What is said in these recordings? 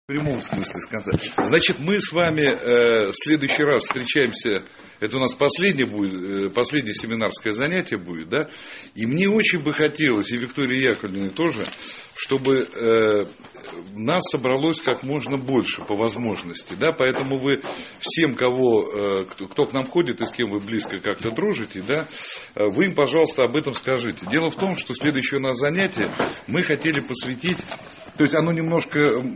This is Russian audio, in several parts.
прямом смысле сказать. Значит, мы с вами в следующий раз встречаемся, это у нас последнее семинарское занятие будет, да, и мне очень бы хотелось, и Виктории Яковлевне тоже, чтобы нас собралось как можно больше по возможности, да, поэтому вы всем, кто к нам ходит и с кем вы близко как-то дружите, да, вы им, пожалуйста, об этом скажите. Дело в том, что следующее у нас занятие мы хотели посвятить. То есть оно немножко,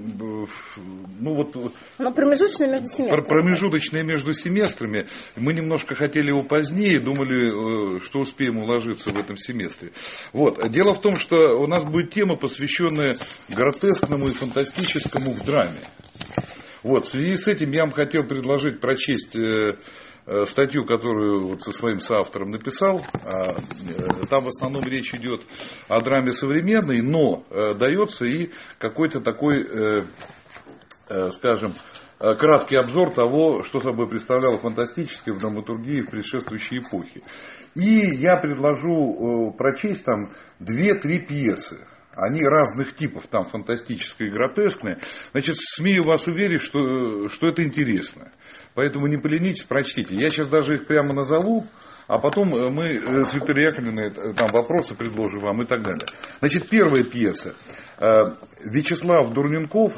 оно промежуточное между семестрами. Промежуточное между семестрами. Мы немножко хотели его позднее, думали, что успеем уложиться в этом семестре. Вот. Дело в том, что у нас будет тема, посвященная гротескному и фантастическому в драме. Вот. В связи с этим я вам хотел предложить прочесть статью, которую вот со своим соавтором написал. Там в основном речь идет о драме современной, но дается и какой-то такой, скажем, краткий обзор того, что собой представляла фантастическая в драматургии в предшествующей эпохе. И я предложу прочесть там 2-3 пьесы. Они разных типов, там фантастическая и гротескная. Значит, смею вас уверить, что это интересно. Поэтому не поленитесь, прочтите. Я сейчас даже их прямо назову, а потом мы с Викторией Яковлевной там вопросы предложим вам и так далее. Значит, первая пьеса. Вячеслав Дурненков.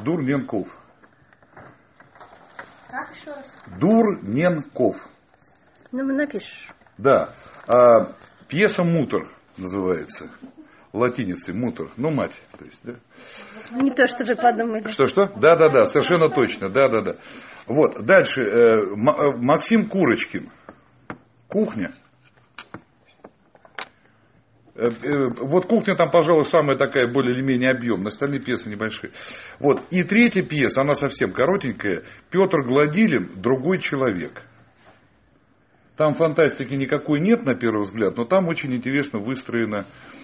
Как еще раз? Дурненков. Напишешь. Да. Пьеса «Мутор» называется. Латиницей «мутор». Мать. То есть, да? Не то, что вы подумали. Что? Да, совершенно точно. Да. Вот, дальше. Максим Курочкин. «Кухня». Вот «Кухня» там, пожалуй, самая такая более или менее объемная. Остальные пьесы небольшие. Вот. И третья пьеса, она совсем коротенькая. Петр Гладилин «Другой человек». Там фантастики никакой нет, на первый взгляд, но там очень интересно выстроена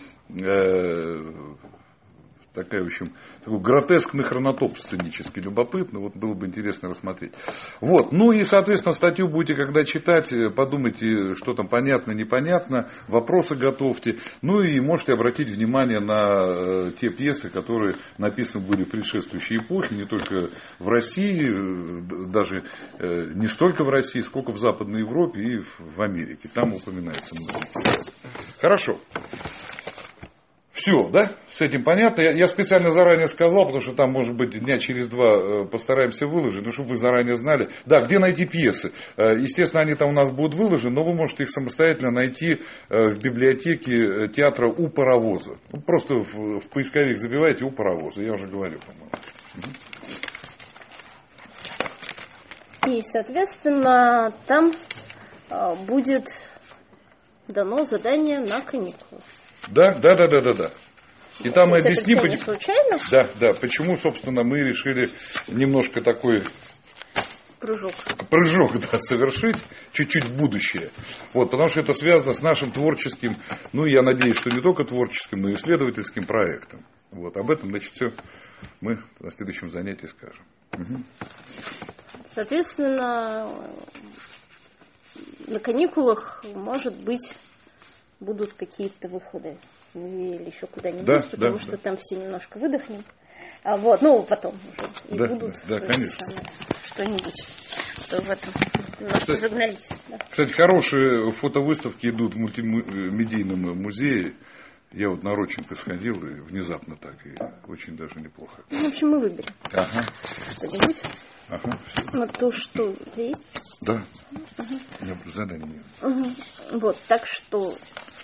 такая, в общем, такой гротескный хронотоп сценически любопытный. Вот было бы интересно рассмотреть. Вот. Ну и, соответственно, статью будете, когда читать, подумайте, что там понятно, непонятно, вопросы готовьте. Ну и можете обратить внимание на те пьесы, которые написаны были в предшествующей эпохе, не только в России, даже не столько в России, сколько в Западной Европе и в Америке. Там упоминается много. Хорошо. Все, да? С этим понятно. Я специально заранее сказал, потому что там, может быть, дня через 2 постараемся выложить, ну, чтобы вы заранее знали. Да, где найти пьесы? Естественно, они там у нас будут выложены, но вы можете их самостоятельно найти в библиотеке театра «У паровоза». Просто в поисковик забиваете «У паровоза», я уже говорю, по-моему. И, соответственно, там будет дано задание на каникулы. Да. И там мы объясним, не случайно? Да, почему, собственно, мы решили немножко такой прыжок, да, совершить чуть-чуть в будущее. Вот, потому что это связано с нашим творческим, ну, я надеюсь, что не только творческим, но и исследовательским проектом. Вот, об этом, значит, все мы на следующем занятии скажем. Угу. Соответственно, на каникулах, может быть, будут какие-то выходы или еще куда-нибудь, потому что там все немножко выдохнем. Потом уже. И будут конечно. Что-нибудь. В этом немножко загнались. Да. Кстати, хорошие фотовыставки идут в мультимедийном музее. Я вот на Родченко сходил, и внезапно так, и очень даже неплохо. В общем, мы выберем. Ага. Что-нибудь. Ага. То, что есть. Да. Ага. У меня задание нет. Угу. Вот, так что...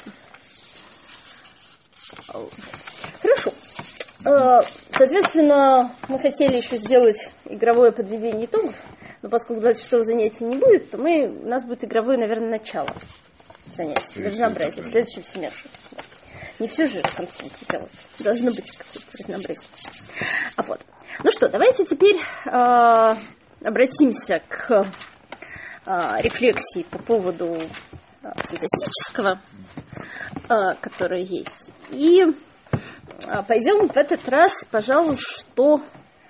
Хорошо. Соответственно, мы хотели еще сделать игровое подведение итогов, но поскольку 26-го занятия не будет, то у нас будет игровое, наверное, начало занятий, для разнообразия, в следующем семестре. Не все же в конце делать. Должно быть какое-то разнообразие. Вот. Ну что, давайте теперь обратимся к рефлексии по поводу фантастического, которое есть. И пойдем в этот раз, пожалуй, что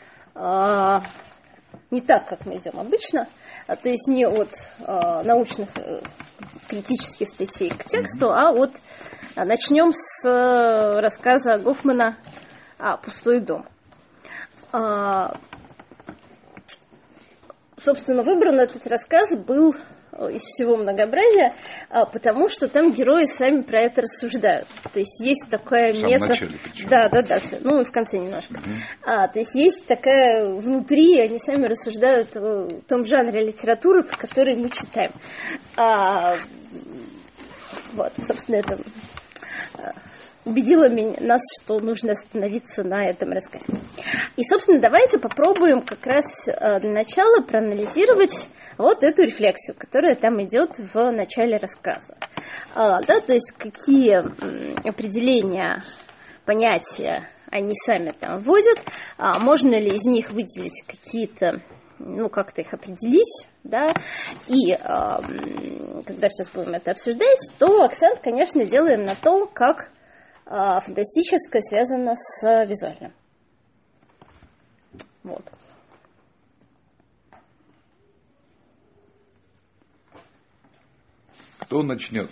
не так, как мы идем обычно, то есть не от научных критических статей к тексту, а начнем с рассказа Гофмана «Пустой дом». собственно, выбран этот рассказ был из всего многообразия, потому что там герои сами про это рассуждают. То есть есть такая мета... Да, ну и в конце немножко. То есть есть такая внутри, они сами рассуждают о том жанре литературы, про который мы читаем. Вот, собственно, это убедило нас, что нужно остановиться на этом рассказе. И, собственно, давайте попробуем как раз для начала проанализировать вот эту рефлексию, которая там идет в начале рассказа. То есть какие определения, понятия они сами там вводят, можно ли из них выделить какие-то, как-то их определить, да, и когда сейчас будем это обсуждать, то акцент, конечно, делаем на том, как фантастическое связано с визуальным. Вот. Кто начнет?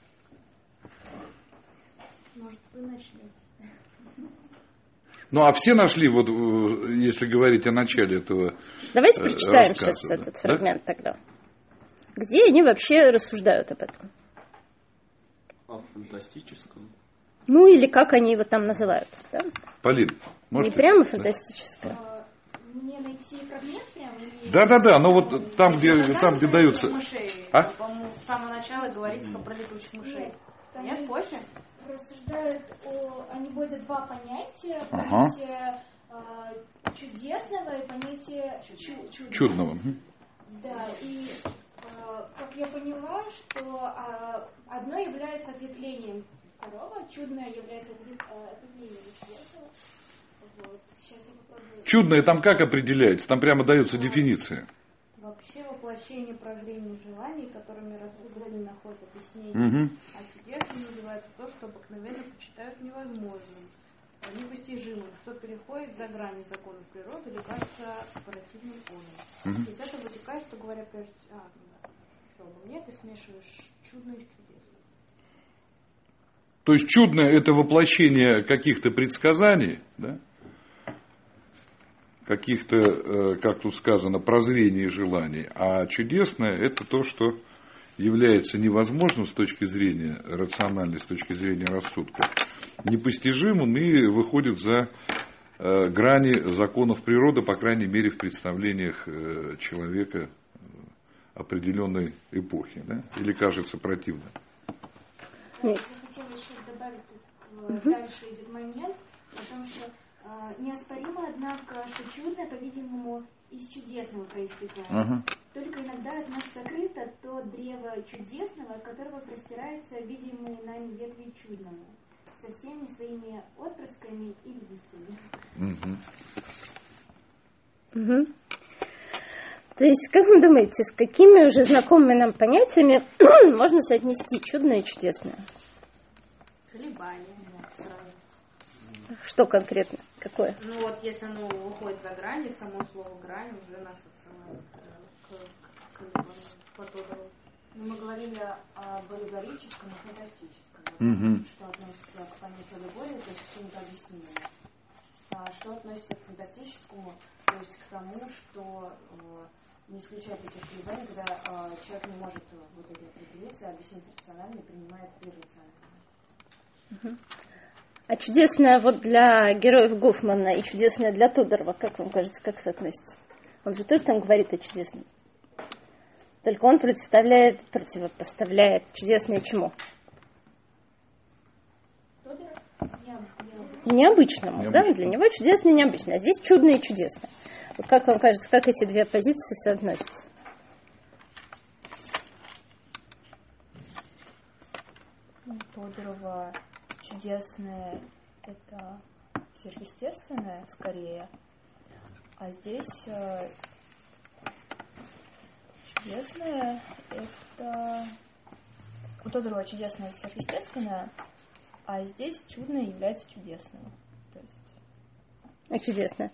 Может, вы начнете. Ну, а все нашли, вот, если говорить о начале этого Давайте прочитаем рассказа, сейчас этот фрагмент тогда. Где они вообще рассуждают об этом? О фантастическом. Ну, или как они его там называют. Да? Полин, можете? Не прямо фантастическое. Мне найти фрагмент прямо? Да, но вот там, где даются... По-моему, с самого начала говорится про летучих мышей. Нет, позже? Рассуждают они вводят два понятия. Понятие чудесного и понятие чудного. Да, и как я поняла, что одно является ответвлением второго, чудное является ответвлением четвертого. Вот. Сейчас я попробую. Чудное там как определяется? Там прямо дается дефиниция. Вообще воплощение прозрения желаний, которыми разумные находят объяснение. А чудесным называется то, что обыкновенно почитают невозможным, непостижимым, что переходит за грани законов природы или кажется противным онам. Из этого вытекает, что говоря прежде что мне ты смешиваешь чудное с чудесным. То есть чудное — это воплощение каких-то предсказаний, да? Каких-то, как тут сказано, прозрений и желаний, а чудесное — это то, что является невозможным с точки зрения рациональной, с точки зрения рассудка, непостижимым и выходит за грани законов природы, по крайней мере, в представлениях человека определенной эпохи, да? Или кажется противным. Я хотела еще добавить, дальше идет момент, потому что неоспоримо, однако, что чудное, по-видимому, из чудесного проистекает. Только иногда от нас сокрыто то древо чудесного, от которого простирается видимые нами ветви чудного, со всеми своими отпрысками и листьями. То есть, как вы думаете, с какими уже знакомыми нам понятиями можно соотнести чудное и чудесное? Колебания сразу. Что конкретно? Какое? Ну вот, если оно выходит за грани, само слово грань уже нас отсылает к колебанию по Тодорову. Мы говорили об аллегорическом и фантастическом, что относится к понятию аллегории, то есть к чему-то объяснению. А что относится к фантастическому, то есть к тому, что не исключает этих колебаний, когда человек не может вот эти определиться, объяснить рационально и принимает иррационально. А чудесное вот для героев Гофмана и чудесное для Тодорова, как вам кажется, как соотносится? Он же тоже там говорит о чудесном. Только он противопоставляет чудесное чему? Необычному, да? Для него чудесное и необычное. А здесь чудное и чудесное. Вот как вам кажется, как эти две позиции соотносятся? Тодорова чудесное — это сверхъестественное, скорее. А здесь чудесное — это... У Тодорова чудесное — сверхъестественное, а здесь чудное является чудесным. То есть... А чудесное?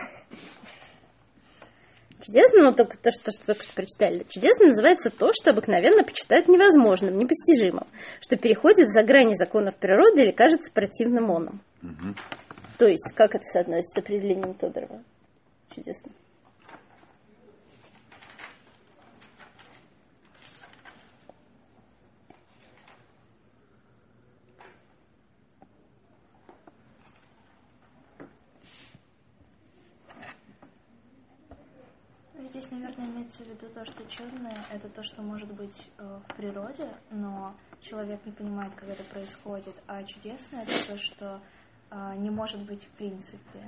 Чудесным, ну, только то, что только что прочитали. Чудесным называется то, что обыкновенно почитают невозможным, непостижимым, что переходит за грани законов природы или кажется противным оном. То есть, как это соотносится с определением Тодорова? Чудесно. здесь, наверное, имеется в виду то, что чудное — это то, что может быть в природе, но человек не понимает, как это происходит, а чудесное — это то, что не может быть в принципе.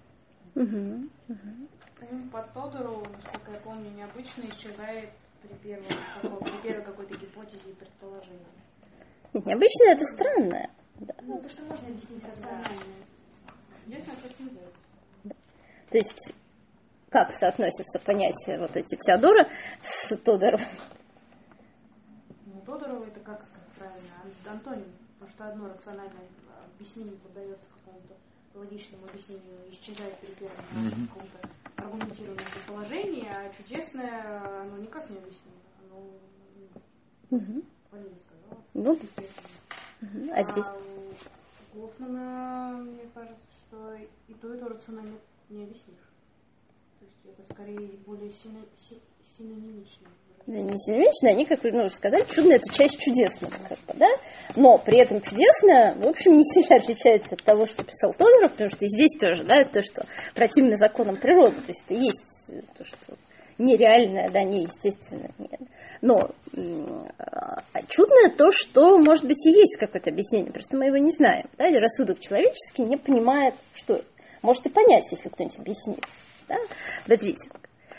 По Тодорову, насколько я помню, необычно исчезает при первой какой-то гипотезе и предположении. Нет, необычное — это странное. Да. Ну, то, что можно объяснить рационально. Чудесно это исчезает. То есть, как соотносятся понятия вот эти Теодора с Тодоровым? Ну, Тодорова это как сказать правильно? Антоним. Потому что одно рациональное объяснение поддается какому-то логичному объяснению, исчезает при первом каком-то аргументированном предположении, а чудесное, оно никак не объяснимо. Оно, Полина сказала, естественно. А здесь? У Гофмана, мне кажется, что и то рационально не объяснишь. То есть это скорее более синонимично. Да, не синонимично, они, как вы сказали, чудное — это часть чудесного, да? Но при этом чудесное, в общем, не сильно отличается от того, что писал Тодоров, потому что и здесь тоже, да, это то, что противно законам природы, то есть это есть то, что нереальное, да, неестественное. Нет. Но чудное то, что, может быть, и есть какое-то объяснение, просто мы его не знаем, да, или рассудок человеческий не понимает, что это. Может и понять, если кто-нибудь объяснит. Да? Смотрите.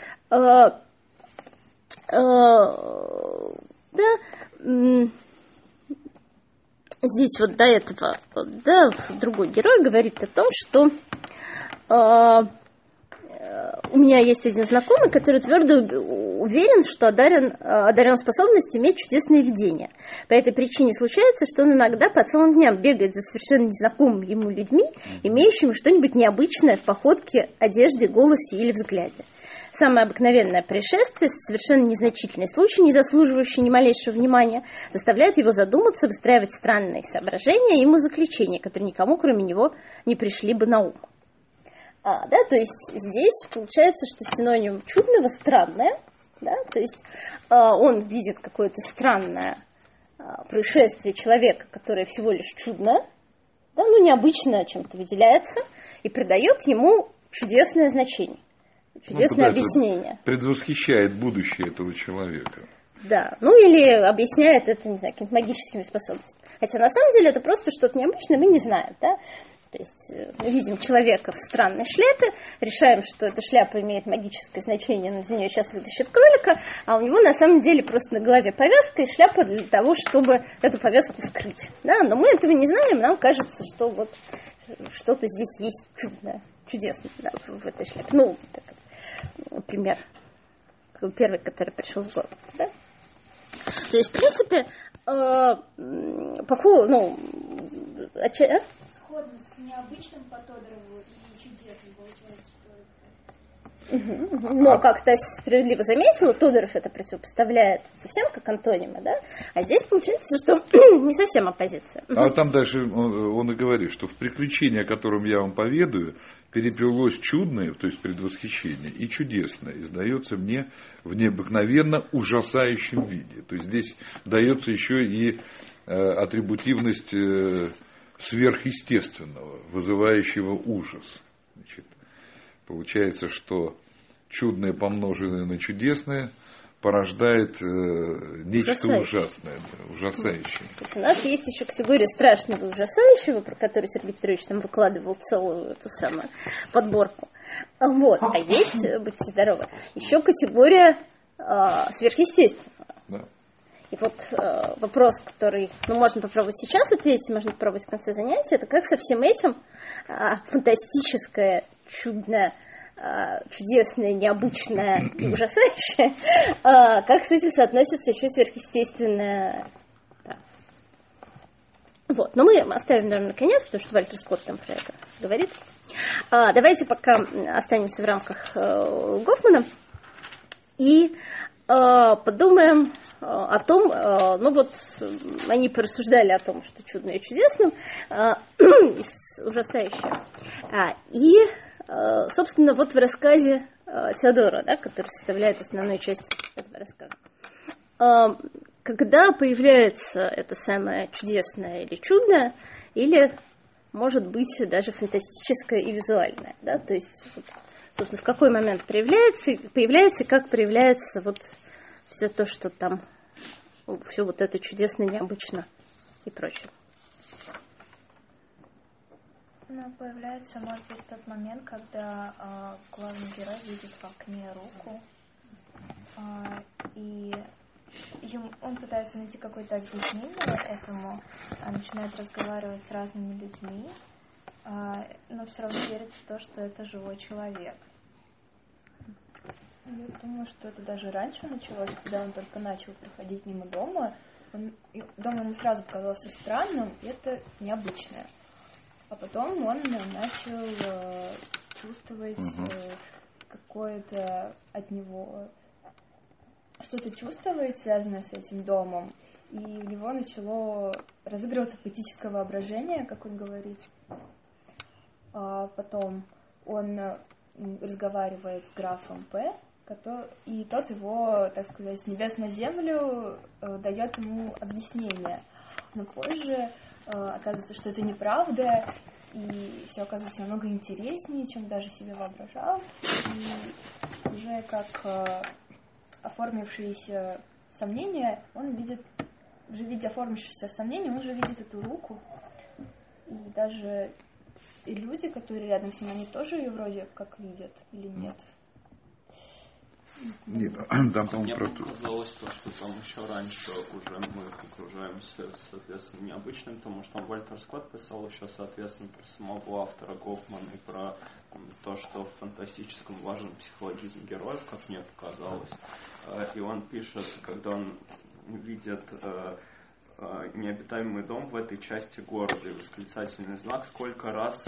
Здесь вот до этого, да, другой герой говорит о том, что у меня есть один знакомый, который твердо уверен, что одарен способностью иметь чудесные видения. По этой причине случается, что он иногда по целым дням бегает за совершенно незнакомыми ему людьми, имеющими что-нибудь необычное в походке, одежде, голосе или взгляде. Самое обыкновенное происшествие, совершенно незначительный случай, не заслуживающий ни малейшего внимания, заставляет его задуматься, выстраивать странные соображения и умозаключения, которые никому, кроме него, не пришли бы на ум. Да, то есть здесь получается, что синоним чудного — странное, да, то есть он видит какое-то странное происшествие человека, которое всего лишь чудное, да, ну необычно чем-то выделяется, и придает ему чудесное значение, чудесное объяснение. Предвосхищает будущее этого человека. Да, ну или объясняет это, не знаю, какими-то магическими способностями. Хотя на самом деле это просто что-то необычное, мы не знаем, да. То есть мы видим человека в странной шляпе, решаем, что эта шляпа имеет магическое значение, но из нее сейчас вытащит кролика, а у него на самом деле просто на голове повязка и шляпа для того, чтобы эту повязку скрыть. Да? Но мы этого не знаем, нам кажется, что вот что-то здесь есть чудное, чудесное, да, в этой шляпе. Ну, так, например, первый, который пришел в голову. Да? То есть, в принципе, сходно с необычным по Тодорову и чудесным, получается, что Но, как Тася справедливо заметила, Тодоров это противопоставляет совсем как антонимы, да? А здесь получается, что не совсем оппозиция. А там дальше он и говорит, что в приключении, о котором я вам поведаю, переплелось чудное, то есть предвосхищение, и чудесное, и сдается мне в необыкновенно ужасающем виде. То есть здесь дается еще и атрибутивность сверхъестественного, вызывающего ужас. Значит, получается, что чудное, помноженное на чудесное, порождает нечто ужасное, ужасающее. То есть у нас есть еще категория страшного и ужасающего, про которую Сергей Петрович там выкладывал целую эту самую подборку. Вот. А есть, будьте здоровы, еще категория сверхъестественного. Да. И вот вопрос, который можно попробовать сейчас ответить, можно попробовать в конце занятия, это как со всем этим фантастическое, чудное, чудесное, необычное и ужасающее, как с этим соотносится еще сверхъестественное. Да. Вот. Но мы оставим, наверное, наконец, потому что Вальтер Скотт там про это говорит. Давайте пока останемся в рамках Гофмана и подумаем о том, ну вот они порассуждали о том, что чудное и чудесным, ужасающее. И, собственно, вот в рассказе Теодора, да, который составляет основную часть этого рассказа, когда появляется это самое чудесное или чудное, или, может быть, даже фантастическое и визуальное, да, то есть вот, собственно, в какой момент появляется, и как проявляется вот все то, что там, все вот это чудесно, необычно и прочее. Ну, появляется, может быть, тот момент, когда главный герой видит в окне руку, и он пытается найти какое-то объяснение этому, начинает разговаривать с разными людьми, но все равно верит в то, что это живой человек. Я думаю, что это даже раньше началось, когда он только начал проходить мимо дома. Дом ему сразу показался странным, и это необычное. А потом он начал чувствовать какое-то от него... Что-то чувствовать, связанное с этим домом. И у него начало разыгрываться поэтическое воображение, как он говорит. А потом он разговаривает с графом П, и тот его, так сказать, с небес на землю дает ему объяснение. Но позже оказывается, что это неправда, и все оказывается намного интереснее, чем даже себе воображал. И уже как оформившиеся сомнения, он видит, уже видя оформившиеся сомнения, он уже видит эту руку. И даже и люди, которые рядом с ним, они тоже ее вроде как видят или нет? Нет, там, по-моему, мне про показалось то, что там еще раньше уже мы окружаемся, соответственно, необычным, потому что там Вальтер Скотт писал еще, соответственно, про самого автора Гофмана и про то, что в фантастическом важен психологизм героев, как мне показалось. И он пишет, когда он видит необитаемый дом в этой части города и восклицательный знак, сколько раз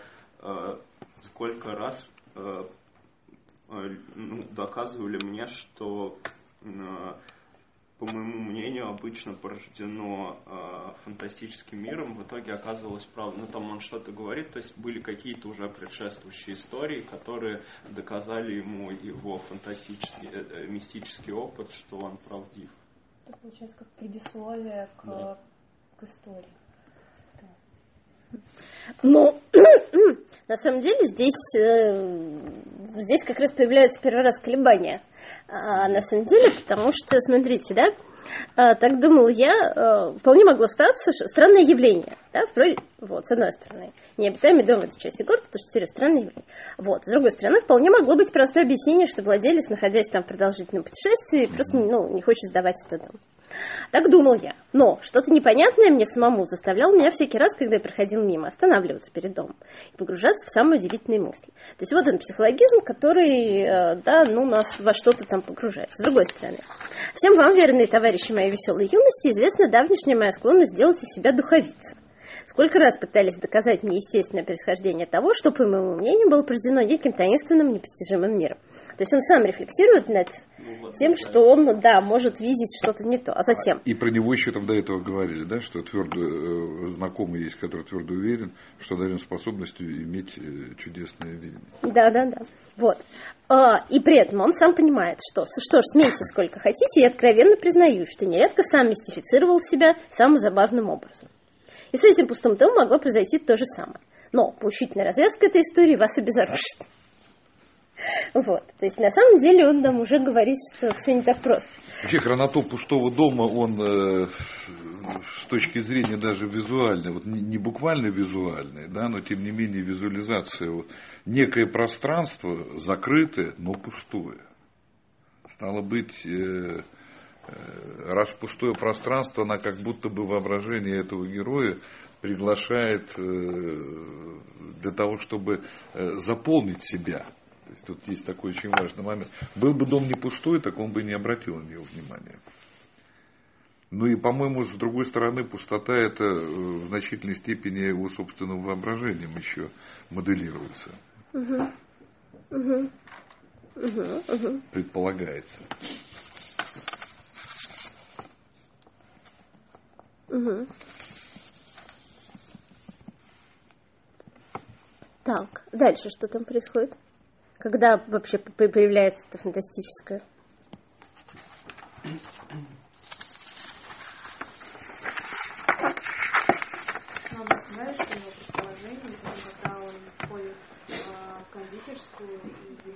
доказывали мне, что, по моему мнению, обычно порождено фантастическим миром, в итоге оказывалось правдой. Ну, там он что-то говорит, то есть были какие-то уже предшествующие истории, которые доказали ему его фантастический, мистический опыт, что он правдив. Это получается как предисловие к истории. Ну, на самом деле здесь как раз появляются первый раз колебания. На самом деле, потому что, смотрите, да, так думал я, вполне могло статься странное явление, да, вот, с одной стороны, необитаемый дом в этой части города, потому что серьезно странное явление. Вот, с другой стороны, вполне могло быть простое объяснение, что владелец, находясь там в продолжительном путешествии, просто не хочет сдавать этот дом. Так думал я. Но что-то непонятное мне самому заставляло меня всякий раз, когда я проходил мимо, останавливаться перед домом и погружаться в самые удивительные мысли. То есть вот он психологизм, который, нас во что-то там погружает. С другой стороны, всем вам, верные товарищи моей веселой юности, известна давнишняя моя склонность сделать из себя духовица. Сколько раз пытались доказать мне естественное происхождение того, что, по моему мнению, было порождено неким таинственным, непостижимым миром. То есть он сам рефлексирует над тем, что он, может видеть что-то не то. А затем... И про него еще там до этого говорили, да, что знакомый есть, который твердо уверен, что одарен способностью иметь чудесное видение. Да. Вот. И при этом он сам понимает, что ж, смейте сколько хотите, я откровенно признаюсь, что нередко сам мистифицировал себя самым забавным образом. И с этим пустым домом могло произойти то же самое. Но поучительная развязка этой истории вас обезоружит. Вот. То есть, на самом деле, он нам уже говорит, что все не так просто. Вообще, хронотоп пустого дома, он с точки зрения даже визуальной, вот не буквально визуальной, да, но тем не менее визуализация, вот, некое пространство закрытое, но пустое. Стало быть... раз пустое пространство, она как будто бы воображение этого героя приглашает для того, чтобы заполнить себя. То есть тут есть такой очень важный момент. Был бы дом не пустой, так он бы не обратил на него внимания. Ну и, по-моему, с другой стороны, пустота это в значительной степени его собственным воображением еще моделируется. Предполагается. Так, дальше что там происходит? Когда вообще появляется это фантастическое? Надо сказать, что его предположение, когда он входит в кондитерскую и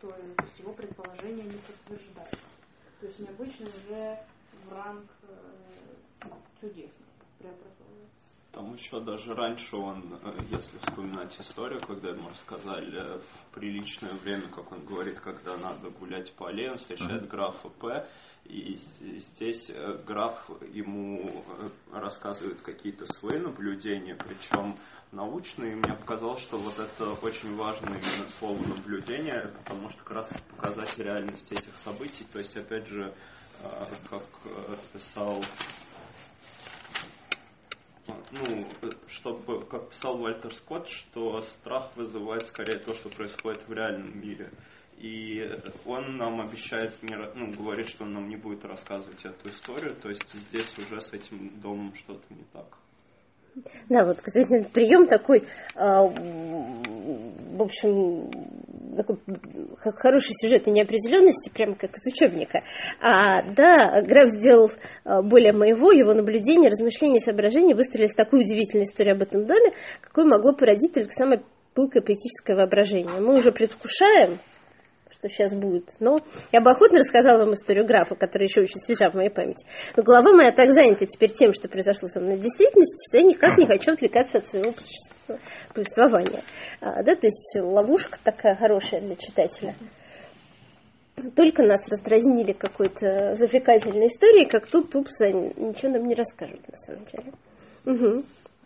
историю, то есть его предположения не подтверждаются. То есть необычно уже в ранг чудесных преобразовывается. Там еще даже раньше он, если вспоминать историю, когда ему рассказали в приличное время, как он говорит, когда надо гулять по аллеям, встречает графа П. И здесь граф ему рассказывает какие-то свои наблюдения, причем научные. И мне показалось, что вот это очень важное именно слово наблюдение, потому что как раз показать реальность этих событий. То есть, опять же, как писал... как писал Вальтер Скотт, что страх вызывает скорее то, что происходит в реальном мире. И он нам обещает, говорит, что он нам не будет рассказывать эту историю, то есть здесь уже с этим домом что-то не так. Да, вот, кстати, прием такой, в общем, такой хороший сюжет и неопределенности, прямо как из учебника. Да, граф сделал более моего, его наблюдения, размышления, соображения выстроились в такую удивительную историю об этом доме, какой могло породить только самое пылкое поэтическое воображение. Мы уже предвкушаем, что сейчас будет. Но я бы охотно рассказала вам историю графа, которая еще очень свежа в моей памяти. Но голова моя так занята теперь тем, что произошло со мной в действительности, что я никак не хочу отвлекаться от своего повествования. Да, то есть ловушка такая хорошая для читателя. Только нас раздразнили какой-то завлекательной историей, как тут тупса ничего нам не расскажут на самом деле. Угу.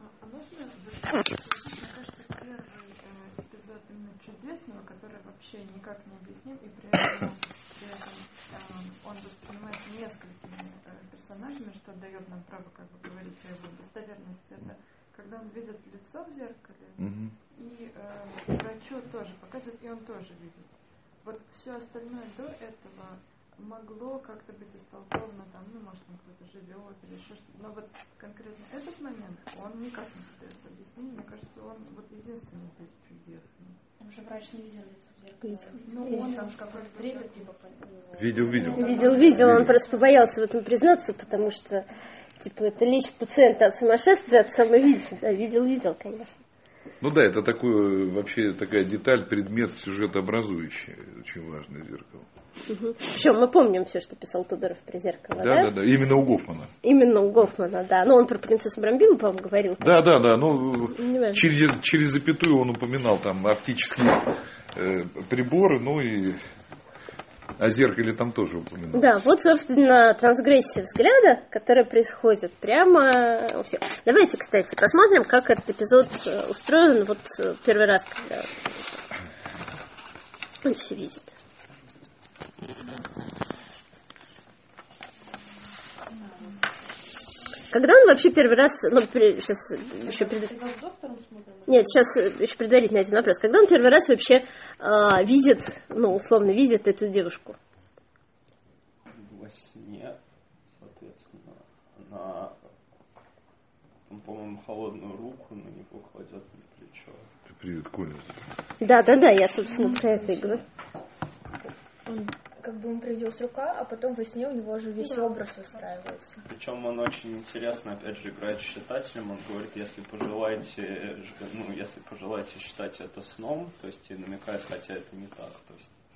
Никак не объясним, и при этом он воспринимается несколькими персонажами, что дает нам право как бы говорить о его достоверности. Это когда он видит лицо в зеркале, и врачу тоже показывает, и он тоже видит. Вот все остальное до этого могло как-то быть истолковано, там, может, кто-то живет или еще что-то. Но вот конкретно этот момент, он никак не поддается объяснению. Мне кажется, он вот единственный здесь чудесный. Там же врач не видел лицо в зеркале. Он там какое-то время типа Видел. Он просто побоялся в этом признаться, потому что это лечит пациента от сумасшествия, от самовидения. Да, видел, конечно. Ну да, это такое, вообще такая деталь, предмет сюжетообразующий, очень важное зеркало. Причем мы помним все, что писал Тодоров про зеркало, да? Да, именно у Гофмана. Именно у Гофмана, да. Но он про принцессу Брамбилу, по-моему, говорил. Да, ну, через запятую он упоминал там оптические приборы, ну и о зеркале там тоже упоминал. Да, вот, собственно, трансгрессия взгляда, которая происходит прямо у всех. Давайте, кстати, посмотрим, как этот эпизод устроен вот первый раз, когда он все видит. Когда он вообще первый раз, сейчас еще Нет, сейчас еще предварительно один вопрос. Когда он первый раз вообще видит, условно видит эту девушку? Во сне, соответственно, она, по-моему, холодную руку на него кладет на плечо. Привет, Коля. Да, я, собственно, про это и говорю. Как бы ему привиделась рука, а потом во сне у него уже весь образ выстраивается. Причем он очень интересно, опять же, играет с читателем. Он говорит, если пожелаете считать это сном, то есть и намекает, хотя это не так. То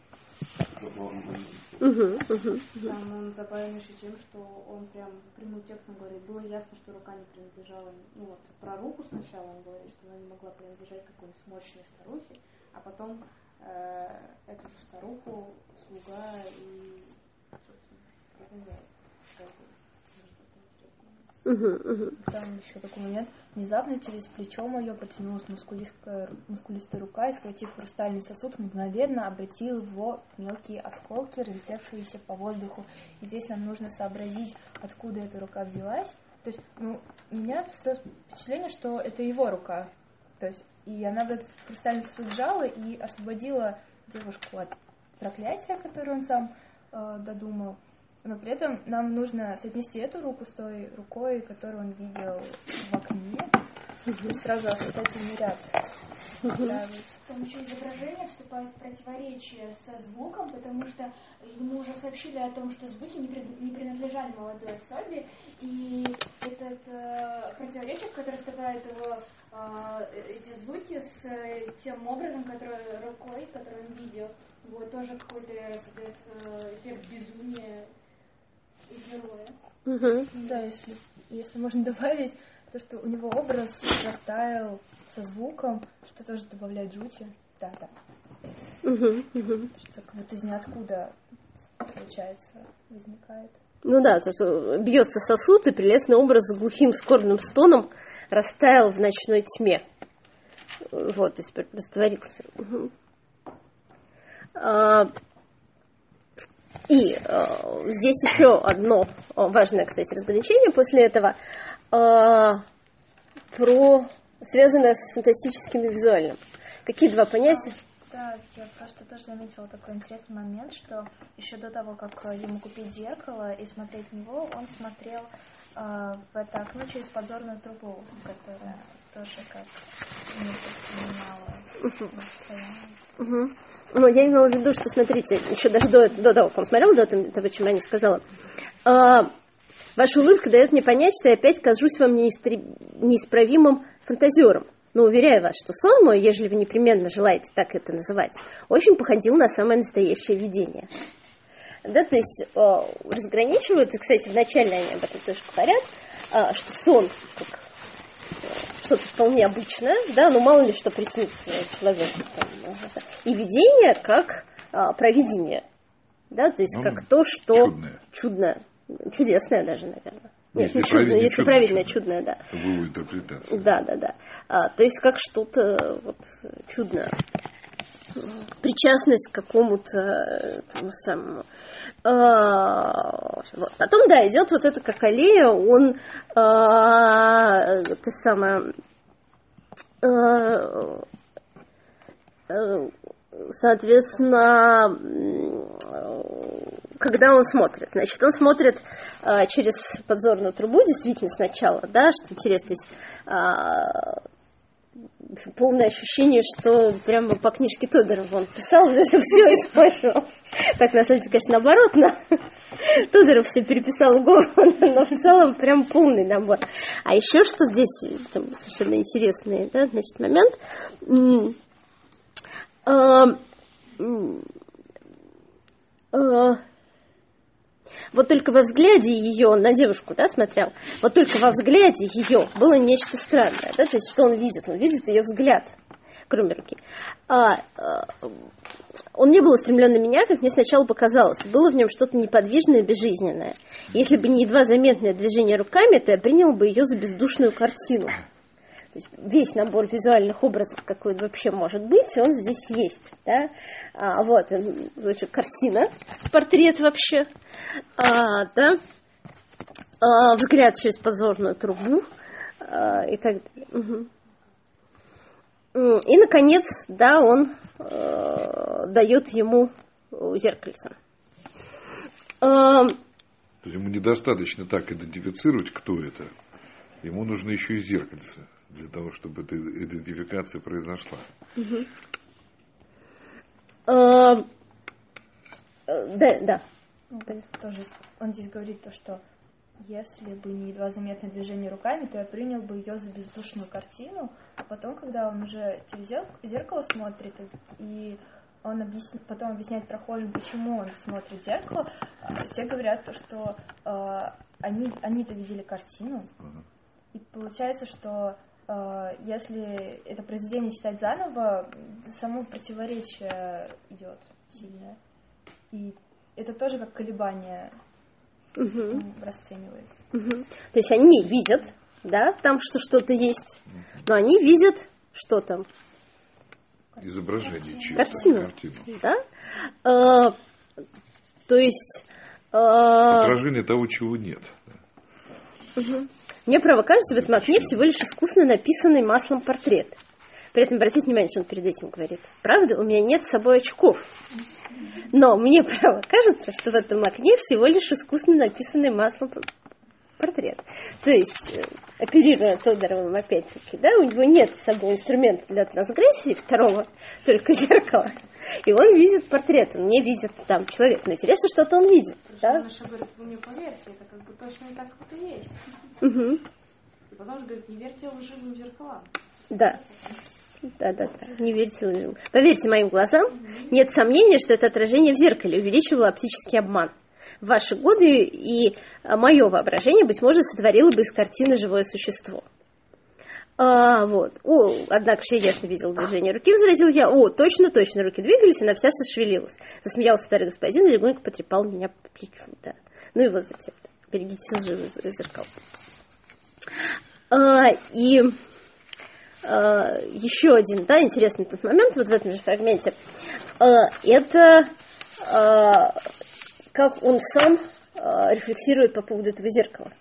есть Там он забавен еще тем, что он прям прямым текстом говорит, было ясно, что рука не принадлежала, про руку сначала он говорит, что она не могла принадлежать какой-нибудь мощной старухе, а потом эту же старуху слуга и, собственно, Там еще такой момент. Внезапно через плечо мое протянулась мускулистая рука и, схватив хрустальный сосуд, мгновенно обратил его в мелкие осколки, разлетевшиеся по воздуху. И здесь нам нужно сообразить, откуда эта рука взялась. То есть, у меня впечатление, что это его рука. То есть, и она в этот хрустальный сосуд сжала и освободила девушку от проклятия, которое он сам додумал. Но при этом нам нужно соотнести эту руку с той рукой, которую он видел в окне. Сразу ассоциативный ряд. Там еще изображение вступает в противоречие со звуком, потому что ему уже сообщили о том, что звуки не принадлежали молодой особе, и это противоречие, в которое вступают его эти звуки с тем образом, рукой, который он видел, вот тоже какой-то, соответственно, эффект безумия и героя. Да, если можно добавить, то, что у него образ растаял со звуком, что тоже добавляет жути. Да. Что как будто из ниоткуда, получается, возникает. Ну да, то, что бьется сосуд, и прелестный образ с глухим скорбным стоном растаял в ночной тьме. Вот, и теперь растворился. И здесь еще одно важное, кстати, разграничение после этого, связанное с фантастическим и визуальным. Какие два понятия? Да, я просто тоже заметила такой интересный момент, что еще до того, как ему купить зеркало и смотреть в него, он смотрел в это окно через подзорную трубу, которая тоже как не поменяла. Ну, я имела в виду, что, смотрите, еще даже до того, как он смотрел, до того, чем Аня сказала, ваша улыбка дает мне понять, что я опять кажусь вам неисправимым фантазером. Но уверяю вас, что сон мой, ежели вы непременно желаете так это называть, очень походил на самое настоящее видение. Да, то есть разграничивают, и, кстати, вначале они об этом тоже говорят, что сон как что-то вполне обычное, да, но мало ли что приснится человеку. И видение как провидение, да, то есть как то, что чудное, чудесное даже, наверное. Нет, не чудное, если правильное, чудное, да. В его интерпретации. Да. То есть как что-то вот чудное. Причастность к какому-то тому самому. Вот. Потом, да, идет вот это как аллея, он соответственно, когда он смотрит, значит, он смотрит через подзорную трубу, действительно, сначала, да, что интересно, то есть полное ощущение, что прямо по книжке Тодорова он писал, даже все использовал. Так, на самом деле, конечно, наоборот, но Тодоров все переписал в голову, но в целом прям полный набор. А еще что здесь там, совершенно интересный, да, значит, момент. Вот только во взгляде ее, на девушку, да, смотрел, вот только во взгляде ее было нечто странное, да, то есть что он видит ее взгляд, кроме руки. Он не был устремлен на меня, как мне сначала показалось, было в нем что-то неподвижное, безжизненное. Если бы не едва заметное движение руками, то я принял бы ее за бездушную картину. То есть весь набор визуальных образов, какой вообще может быть, он здесь есть. Да? Вот, картина, портрет вообще. Да? Взгляд через подзорную трубу и так далее. И, наконец, да, он дает ему зеркальце. То есть ему недостаточно так идентифицировать, кто это. Ему нужно еще и зеркальце для того, чтобы эта идентификация произошла. Да. Тоже он здесь говорит то, что если бы не едва заметное движение руками, то я принял бы ее за бездушную картину, а потом, когда он уже через зеркало смотрит, и он потом объясняет прохожим, почему он смотрит в зеркало, все говорят то, что они-то видели картину, и получается, что если это произведение читать заново, само противоречие идет сильное. И это тоже как колебание расценивается. То есть они видят, да, там что-то есть, но они видят, что там? Изображение чего-то. Картину. Да? То есть... Отражение того, чего нет. Мне, право, кажется, в этом окне всего лишь искусно написанный маслом портрет. При этом обратите внимание, что он перед этим говорит. Правда, у меня нет с собой очков. Но мне, право, кажется, что в этом окне всего лишь искусно написанный маслом портрет. портрет. То есть, оперируя Тодоровым опять-таки, да, у него нет с собой инструмента для трансгрессии второго, только зеркало. И он видит портрет, он не видит там человека. Но интересно, что-то он видит. Да? Наша говорит, вы мне поверьте, это как бы точно и так, как это есть. Угу. И потом же говорит, не верьте лживым зеркалам. Да. Да. Не верьте лживым. Поверьте моим глазам, нет сомнения, что это отражение в зеркале увеличивало оптический обман. В ваши годы и мое воображение, быть может, сотворило бы из картины живое существо. Вот. Однако же я ясно видел движение руки, возразил я. Точно, руки двигались, она вся шевелилась. Засмеялся старый господин и легонько потрепал меня по плечу. Да. Ну и вот затем. Берегите лживых зеркал. И еще один, да, интересный тот момент, вот в этом же фрагменте, это как он сам рефлексирует по поводу этого зеркала.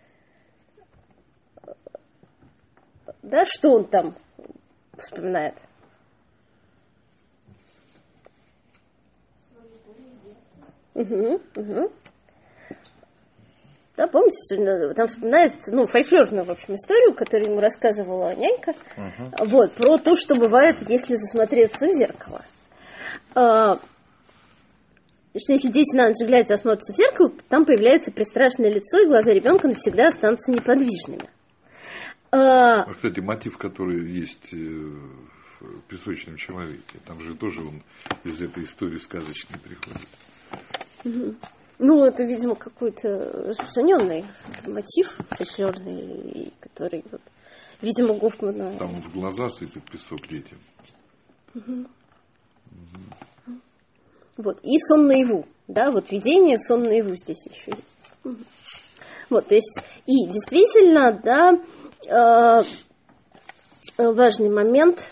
Да, что он там вспоминает? Угу. Да, помните, что там вспоминается, фольклорную, в общем, историю, которую ему рассказывала нянька, вот, про то, что бывает, если засмотреться в зеркало. Что если дети на ночь глядя засмотрятся в зеркало, то там появляется пристрашное лицо, и глаза ребенка навсегда останутся неподвижными. Кстати, мотив, который есть в «Песочном человеке», там же тоже он из этой истории сказочной приходит. Это, видимо, какой-то распространенный мотив фольклорный, который, видимо, Гофмана... Там в глаза сыпет песок детям. Вот, и сон наяву, да, видение, сон наяву здесь еще есть. Вот, то есть, и действительно, да, важный момент,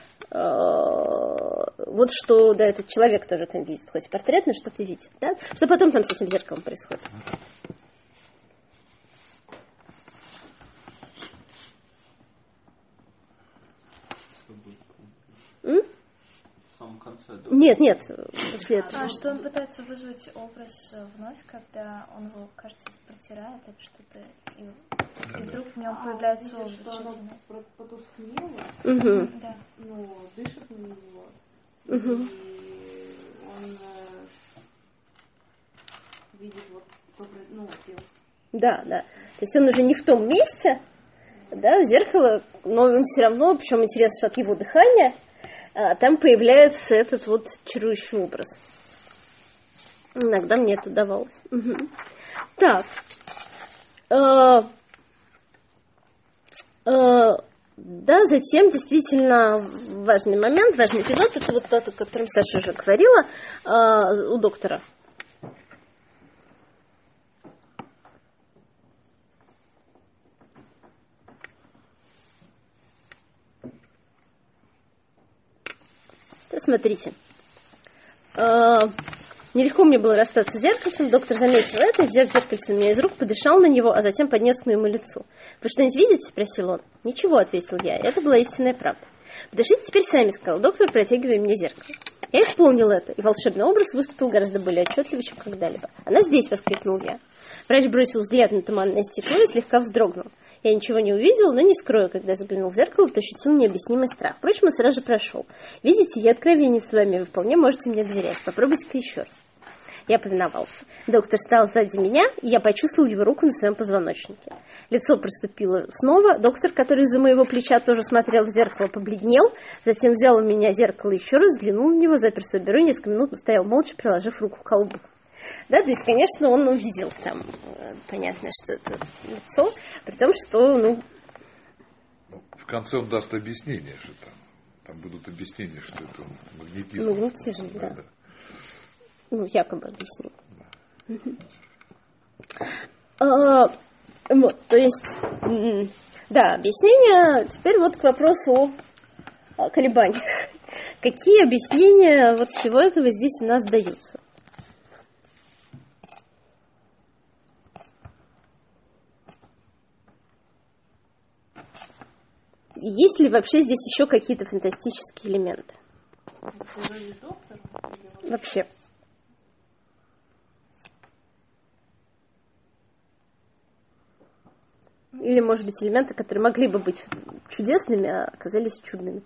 что, да, этот человек тоже там видит, хоть портрет, но что-то видит, да, что потом там с этим зеркалом происходит. В самом конце. Да? Нет, после этого. Что он пытается вызвать образ вновь, когда он его, кажется, протирает или что-то, и вдруг в нем появляется образ. Что оно потускнело, да. Дышит на него, и он видит девушку. Да. То есть он уже не в том месте, да, зеркало, но он все равно, причем интересно, что от его дыхания там появляется этот чарующий образ. Иногда мне это удавалось. Так. Да, затем действительно важный момент, важный эпизод, это тот, о котором Саша уже говорила, у доктора. Смотрите. Нелегко мне было расстаться с зеркальцем. Доктор заметил это, взяв зеркальце у меня из рук, подышал на него, а затем поднес к моему лицу. «Вы что-нибудь видите?» – спросил он. «Ничего», – ответил я. Это была истинная правда. «Подождите теперь сами», – сказал доктор, протягивая мне зеркало. Я исполнил это, и волшебный образ выступил гораздо более отчетливо, чем когда-либо. «Она здесь!» – воскликнул я. Врач бросил взгляд на туманное стекло и слегка вздрогнул. Я ничего не увидел, но не скрою, когда заглянул в зеркало, то ощутил необъяснимый страх. Впрочем, он сразу же прошел. «Видите, я откровенен с вами, вы вполне можете мне доверять. Попробуйте-ка еще раз». Я повиновался. Доктор встал сзади меня, и я почувствовал его руку на своем позвоночнике. Лицо проступило снова. Доктор, который из-за моего плеча тоже смотрел в зеркало, побледнел. Затем взял у меня зеркало еще раз, взглянул на него, запер свое бюро и несколько минут стоял молча, приложив руку к колбу. Да, то есть, конечно, он увидел там, понятно, что это лицо, при том, что, В конце он даст объяснение, что там будут объяснения, что это магнетизм. Магнетизм, да. Якобы объяснил. То есть, да, объяснение. Теперь к вопросу о колебаниях. Какие объяснения всего этого здесь у нас даются? Есть ли вообще здесь еще какие-то фантастические элементы? Вообще. Или, может быть, элементы, которые могли бы быть чудесными, а оказались чудными.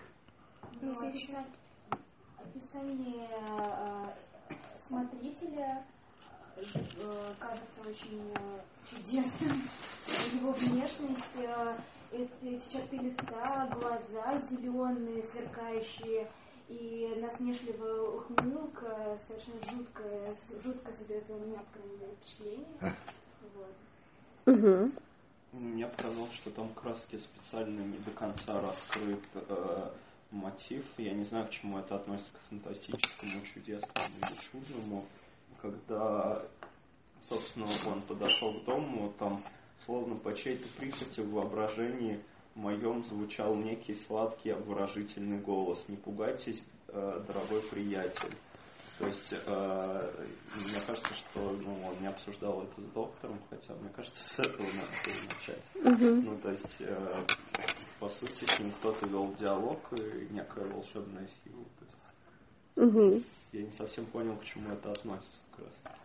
Описание смотрителя кажется очень чудесным. Его внешность, эти черты лица, глаза зеленые, сверкающие, и насмешливая ухмылка, совершенно жутко создает у меня откровенное впечатление. Вот. Угу. Мне показалось, что там краски специально не до конца раскрыт мотив. Я не знаю, к чему это относится, к фантастическому, чудесному или чудному. Когда, собственно, он подошел к дому, там словно по чьей-то прихоти в воображении моем звучал некий сладкий обворожительный голос. Не пугайтесь, дорогой приятель. То есть, мне кажется, что он не обсуждал это с доктором, хотя, мне кажется, с этого надо было начать. Ну, то есть, по сути, с ним кто-то вел диалог и некая волшебная сила. То есть, я не совсем понял, к чему это относится как раз.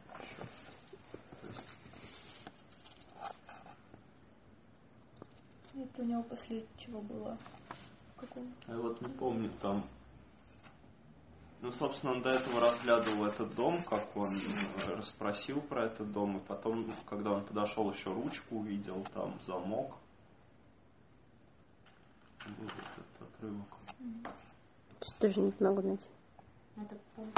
Это у него после чего было? Я вот не помню, там... Ну, собственно, он до этого разглядывал этот дом, как он расспросил про этот дом, и потом, когда он подошел, еще ручку увидел, там замок. Вот этот отрывок. Тоже не могу найти. Это помню.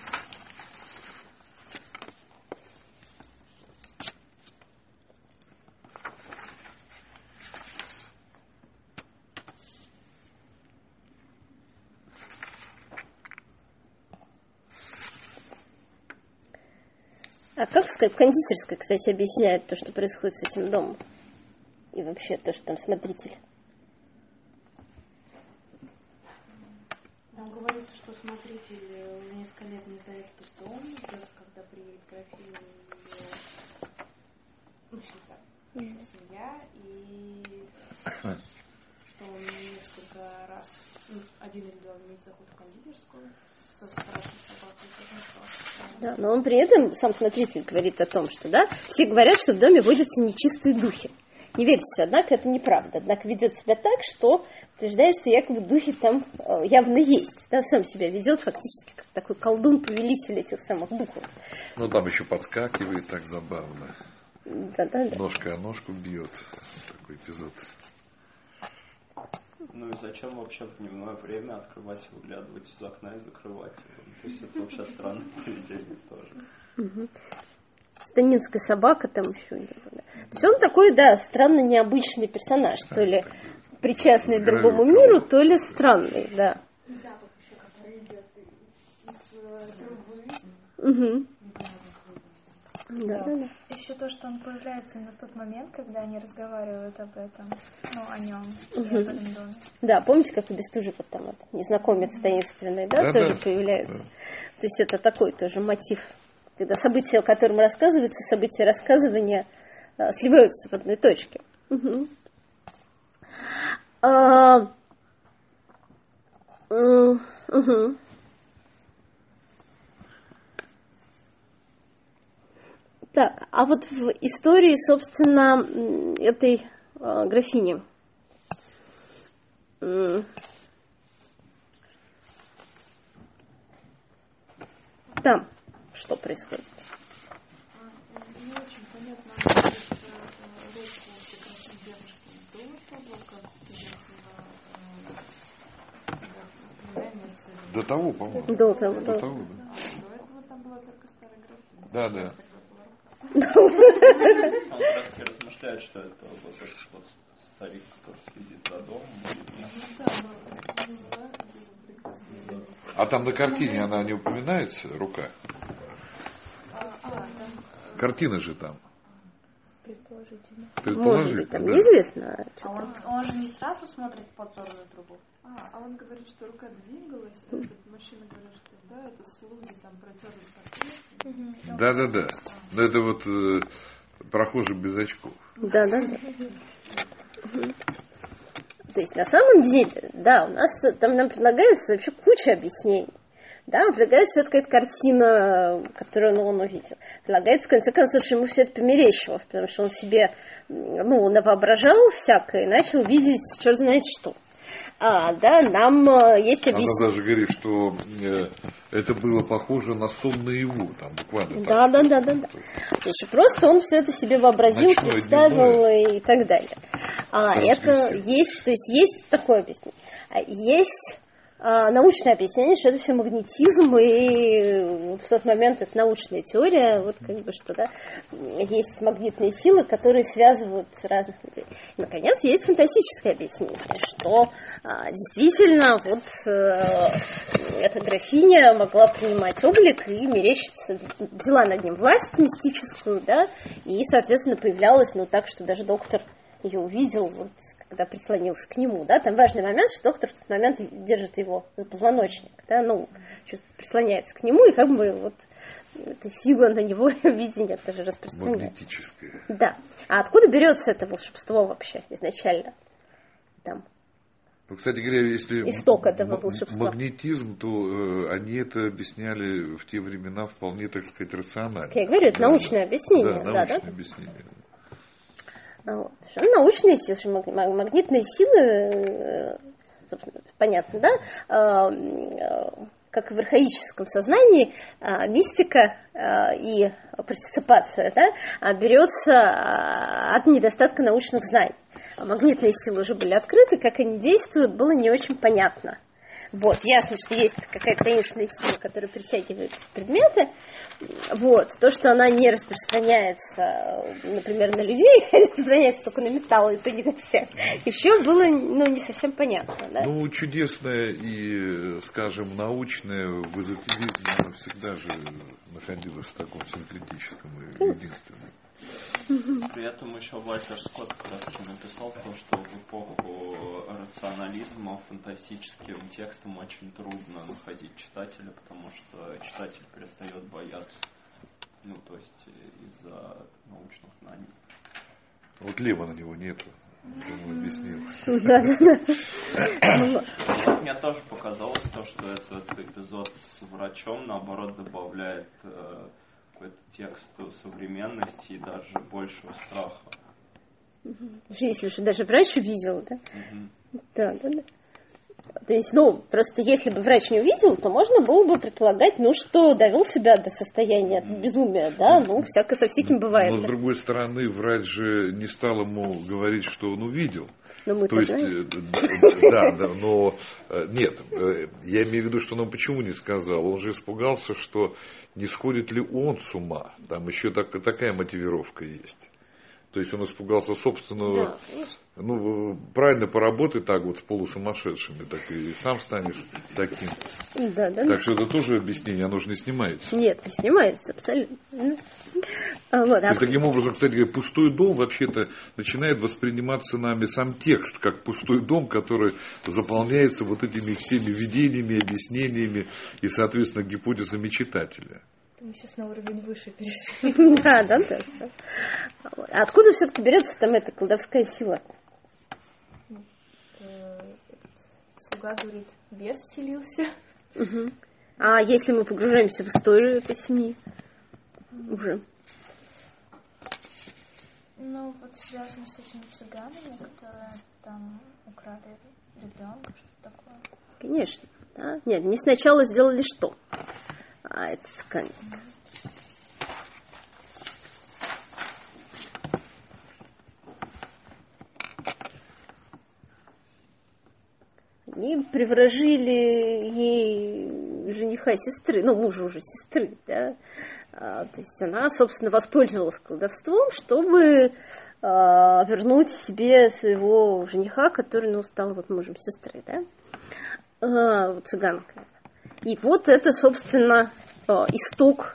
А как в кондитерской, кстати, объясняют то, что происходит с этим домом? И вообще то, что там смотритель? Там говорится, что смотритель уже несколько лет не сдает этот дом, когда приедет графиня и ее семья, и что он несколько раз, один или два месяца заходит в кондитерскую со страшной собакой. Да, но он при этом, сам смотритель говорит о том, что, да, все говорят, что в доме водятся нечистые духи. Не верьте, однако это неправда. Однако ведет себя так, что утверждает, что якобы духи там явно есть. Да, сам себя ведет фактически как такой колдун-повелитель этих самых духов. Ну, там еще подскакивает так забавно. Да. Ножка о ножку бьет. Такой эпизод. Ну и зачем вообще в дневное время открывать и выглядывать из окна и закрывать его? То есть это вообще странное поведение тоже. Станинская собака там еще. Да. То есть он такой, да, странно необычный персонаж. То ли причастный к другому миру, то ли странный, да. И запах еще, который идет из трубы. Да. Еще то, что он появляется именно в тот момент, когда они разговаривают об этом, ну, о нем, и об этом доме. Да, помните, как у Бестужева там вот, незнакомец таинственный, да, тоже появляется. То есть это такой тоже мотив, когда события, о котором рассказывается, события рассказывания сливаются в одной точке. Так, а вот в истории, собственно, этой графини. Там что происходит? Не очень понятно, руку прекрасной девушки до того, как приехала до того, по-моему. До того, да. До этого там была только старая графиня. Да. Он как раз размышляет, что это вот этот вот старик, который следит за домом. А там на картине она не упоминается, рука? Картина же там. Предположительно. Предположительно, может быть, там да. неизвестно. Он же не сразу смотрит в подзорную трубу. А он говорит, что рука двигалась, а этот мужчина говорит, что да, это слуги там протерли портрет. Да. Но это вот прохожий без очков. Да. То есть, на самом деле, да, у нас там нам предлагается вообще куча объяснений. Да, он предполагает, что это какая-то картина, которую он увидел. Предполагает, в конце концов, что ему все это померещилось, потому что он себе, навоображал всякое и начал видеть черт знает что. Да, нам есть объяснение. Она даже говорит, что это было похоже на сон наяву, там буквально. Да. То есть просто он все это себе вообразил, ночное, представил дневное. И так далее. Это есть, то есть есть такое объяснение. Есть научное объяснение, что это все магнетизм, и в тот момент это научная теория, что да, есть магнитные силы, которые связывают разных людей. И, наконец, есть фантастическое объяснение, что действительно эта графиня могла принимать облик и мерещиться, взяла над ним власть мистическую, да, и, соответственно, появлялась, так, что даже доктор ее увидел, когда прислонился к нему, да, там важный момент, что доктор в тот момент держит его за позвоночник, да, прислоняется к нему, и эта сила на него видение тоже распространяется. Магнетическое. Да. А откуда берется это волшебство вообще изначально? Там. Кстати говоря, если исток этого волшебства. Магнетизм, то они это объясняли в те времена вполне, так сказать, рационально. Я говорю, это научное объяснение. Да, научное объяснение. Научные силы, магнитные силы, понятно, да, как и в архаическом сознании, мистика и партиципация, да, берется от недостатка научных знаний. Магнитные силы уже были открыты, как они действуют, было не очень понятно. Ясно, что есть какая-то таинственная сила, которая притягивает предметы. То, что она не распространяется, например, на людей, а распространяется только на металл, и то не на всех. Еще было, не совсем понятно. Да? Чудесное и, скажем, научное в эзотеризме, оно всегда же находилось в таком синкретическом и единственном. При этом еще Вальтер Скотт как раз написал то, что в эпоху рационализма фантастическим текстом очень трудно находить читателя, потому что читатель перестает бояться, то есть из-за научных знаний. Лева на него нету, он объяснил. Мне тоже показалось то, что этот эпизод с врачом, наоборот, добавляет какой-то тексту современности и даже большего страха. Если уже даже врач увидел, да? Да. То есть, просто если бы врач не увидел, то можно было бы предполагать, что довел себя до состояния безумия, да, всякое со всяким бывает. Но, с другой стороны, врач же не стал ему говорить, что он увидел. То есть, но нет, я имею в виду, что он почему не сказал? Он же испугался, что не сходит ли он с ума. Там еще такая мотивировка есть. То есть он испугался собственного... правильно поработай так с полусумасшедшими, так и сам станешь таким. Так что это тоже объяснение, оно же не снимается. Нет, не снимается, абсолютно. То есть, таким образом, кстати говоря, пустой дом вообще-то начинает восприниматься нами сам текст, как пустой дом, который заполняется этими всеми видениями, объяснениями и, соответственно, гипотезами читателя. Мы сейчас на уровень выше перешли. Да. А откуда все-таки берется там эта колдовская сила? Слуга говорит, бес вселился. А если мы погружаемся в историю этой семьи? Уже. Связано с этими цыганами, которые там украли ребенка, что-то такое. Конечно, да. Нет, не сначала сделали что? Это цыгане. Они приворожили ей жениха сестры, мужа уже сестры, да. То есть она, собственно, воспользовалась колдовством, чтобы вернуть себе своего жениха, который, стал мужем сестры, да. Цыганка. И это, собственно, исток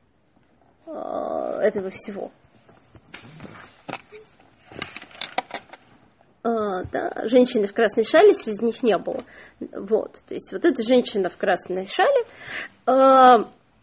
этого всего. Да, женщины в красной шале, среди них не было. То есть эта женщина в красной шале,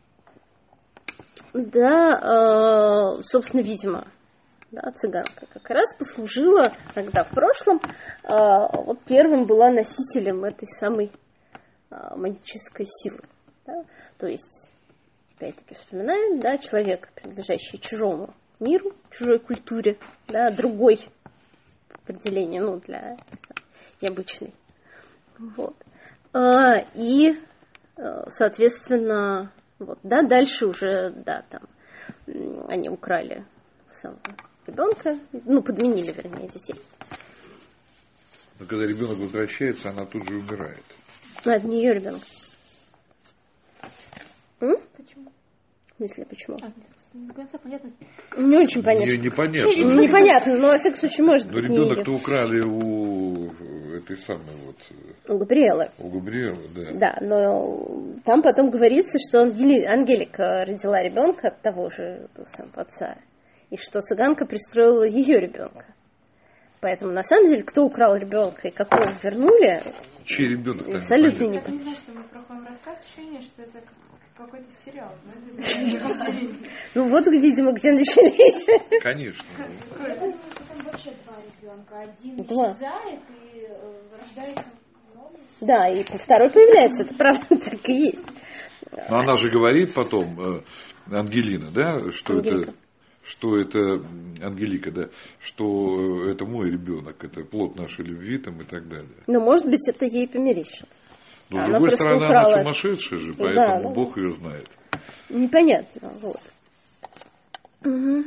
собственно, видимо, цыганка, как раз послужила тогда в прошлом, первым была носителем этой самой магической силы. Да? То есть, опять-таки вспоминаем, да, человек, принадлежащий чужому миру, чужой культуре, да, другой определение, ну, для необычной. Вот. И, соответственно, вот, да, дальше уже, да, там, они украли самого ребенка, ну, подменили, вернее, детей. Но когда ребенок возвращается, она тут же умирает. Ну, это не ее ребенок. Почему? В смысле, почему? Не до конца понятно. Не очень понятно. Непонятно. Непонятно, но, во всяком случае, может Но быть, ребенок-то украли у этой самой вот... У Габриэлы. У Габриэлы, да. Да, но там потом говорится, что Ангелика родила ребенка от того же самого отца, и что цыганка пристроила ее ребенка. Поэтому, на самом деле, кто украл ребенка и какого вернули, чей ребенок? Абсолютно не Я не знаю, что мы проходим рассказ, ощущение, что это какой-то сериал. Ну вот, видимо, где начались. Конечно. Там вообще два ребенка. Один Два. исчезает и рождается новый. Да, и второй появляется, это правда так и есть. Но она же говорит потом, Ангелина, да, что это Ангелика, да, что это мой ребенок, это плод нашей любви там, и так далее. Но, может быть, это ей померещилось. Но, с Она другой просто стороны, украла. она сумасшедшая же, поэтому Да, Бог ее знает. Непонятно, вот. Угу.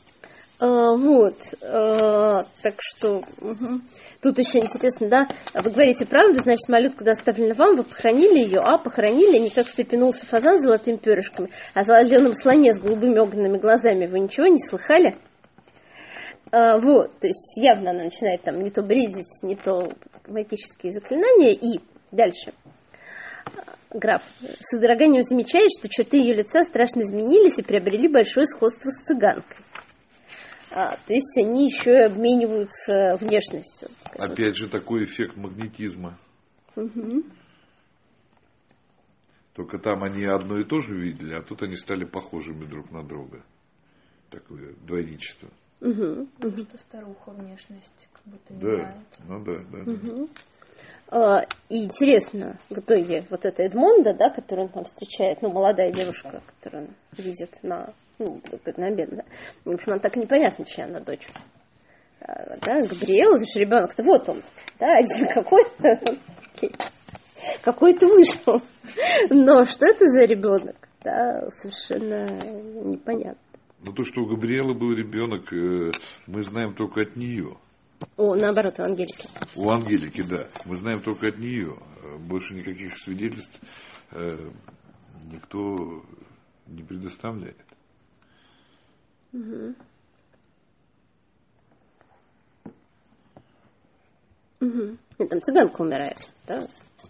Так что тут еще интересно, да, вы говорите правду, значит, малютка доставлена вам, вы похоронили ее, похоронили, не как встрепенулся фазан с золотыми перышками, о золотеном слоне с голубыми огненными глазами, вы ничего не слыхали? Вот, то есть явно она начинает там не то бредить, не то магические заклинания, и дальше. Граф с содроганием замечает, что черты ее лица страшно изменились и приобрели большое сходство с цыганкой. То есть они еще и обмениваются внешностью. Опять же такой эффект магнетизма. Угу. Только там они одно и то же видели, а тут они стали похожими друг на друга. Такое двойничество. Угу. Что старуха внешность как будто меняет. Угу. И интересно, в итоге вот эта Эдмонда, да, которую он там встречает, молодая девушка, которую он видит на обед, да. В общем, так непонятно, чья она дочь. Да, Габриэл, это же ребенок-то вот он, да, один какой-то, какой-то вышел. Но что это за ребенок, да, совершенно непонятно. Но то, что у Габриэлы был ребенок, мы знаем только от нее. Наоборот, у Ангелики. У Ангелики, да. Мы знаем только от нее. Больше никаких свидетельств никто не предоставляет. Угу. И там цыганка умирает, да?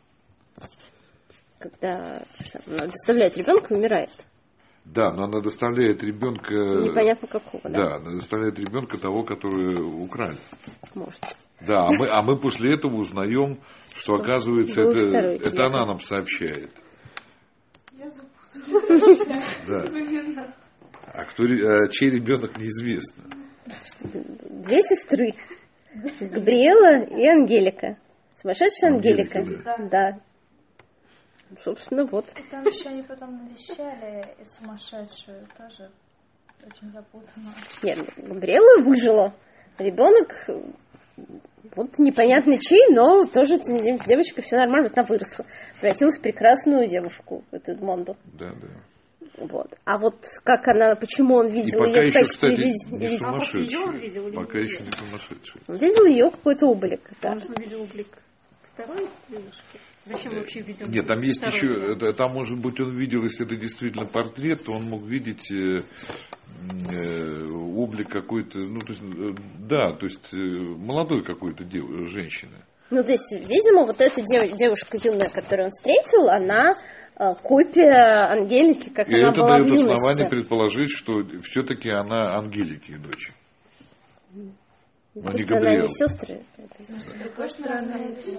Когда она доставляет ребенка, умирает. Да, но она доставляет ребенка... Непонятно какого, да? Да, она доставляет ребенка того, который украли. Может. Да, а мы после этого узнаем, что оказывается, это она нам сообщает. Я запуталась. Да. Чей ребенок неизвестно. Две сестры. Габриэла и Ангелика. Сумасшедшая Ангелика. Да. Собственно, вот. И там еще они потом навещали и сумасшедшую, тоже очень запутанно. Нет, Габриэла выжила. Ребенок, вот непонятно чей, но тоже девочка, все нормально, вот она выросла. Превратилась в прекрасную девушку, эту Эдмонду. Да. Вот. А вот как она, почему он видел ее в качестве... Не сумасшедший. Пока еще не сумасшедший. Он видел ее какой-то облик. Да. Он видел облик второй девушки. Зачем вообще видел? Нет, там есть еще, там, может быть, он видел, если это действительно портрет, то он мог видеть облик какой-то, то есть молодой какой-то женщины. То есть, видимо, вот эта девушка юная, которую он встретил, она копия Ангелики, как и она была в юности. И это дает основание предположить, что все-таки она Ангелики дочь. Они не сестры. С другой стороны,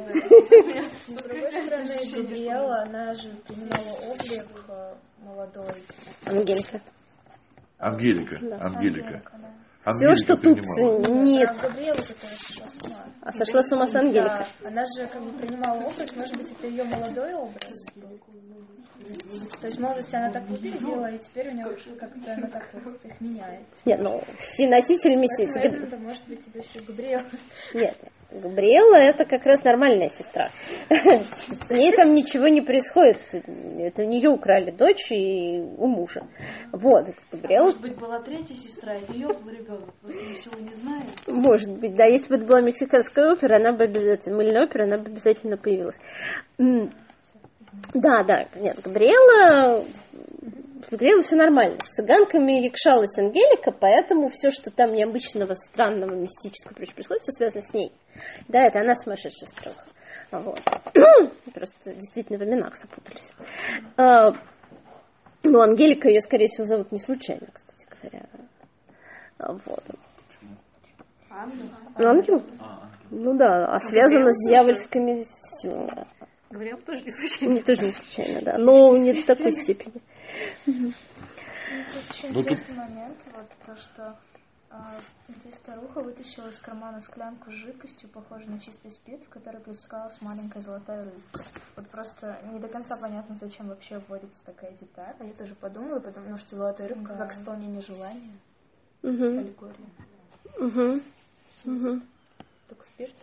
Габриэла, она же принимала облик молодой. Ангелика. Ангелика. Все, что тут нет. А Габриэла, которая сошла с ума. А сошла с ума с Ангеликой. Да, она же как бы принимала образ, может быть, это ее молодой образ. То есть в молодости она так выглядела, и теперь у нее как-то она так вот их меняет. Нет, ну, все носители мессии. Это может быть это еще Габриэла. Нет, Габриэла это как раз нормальная сестра. С ней там ничего не происходит. Это у нее украли дочь и у мужа. Вот, Габриэла... Может быть, была третья сестра, и ее был ребенок. Вот мы всего не знаем. Может быть, да. Если бы это была мексиканская опера, она бы обязательно, мыльная опера, она бы обязательно появилась. Да, нет, Габриэла все нормально. С цыганками якшалась Ангелика, поэтому все, что там необычного, странного, мистического происходит, все связано с ней. Да, это она сумасшедшая старуха. Вот. Просто действительно в именах запутались. Ну, Ангелика ее, скорее всего, зовут не случайно, кстати говоря. Вот. Ангел? Ну да, а связано с дьявольскими силами. Говорил, тоже не случайно. Не, тоже не случайно, да. Но не в такой степени. Тут еще интересный момент, вот то, что здесь старуха вытащила из кармана склянку с жидкостью, похожей на чистый спирт, в которой плескалась маленькая золотая рыбка. Вот просто не до конца понятно, зачем вообще вводится такая деталь. А я тоже подумала, потому что золотая рыбка как исполнение желания. Аллегория. Только спирт.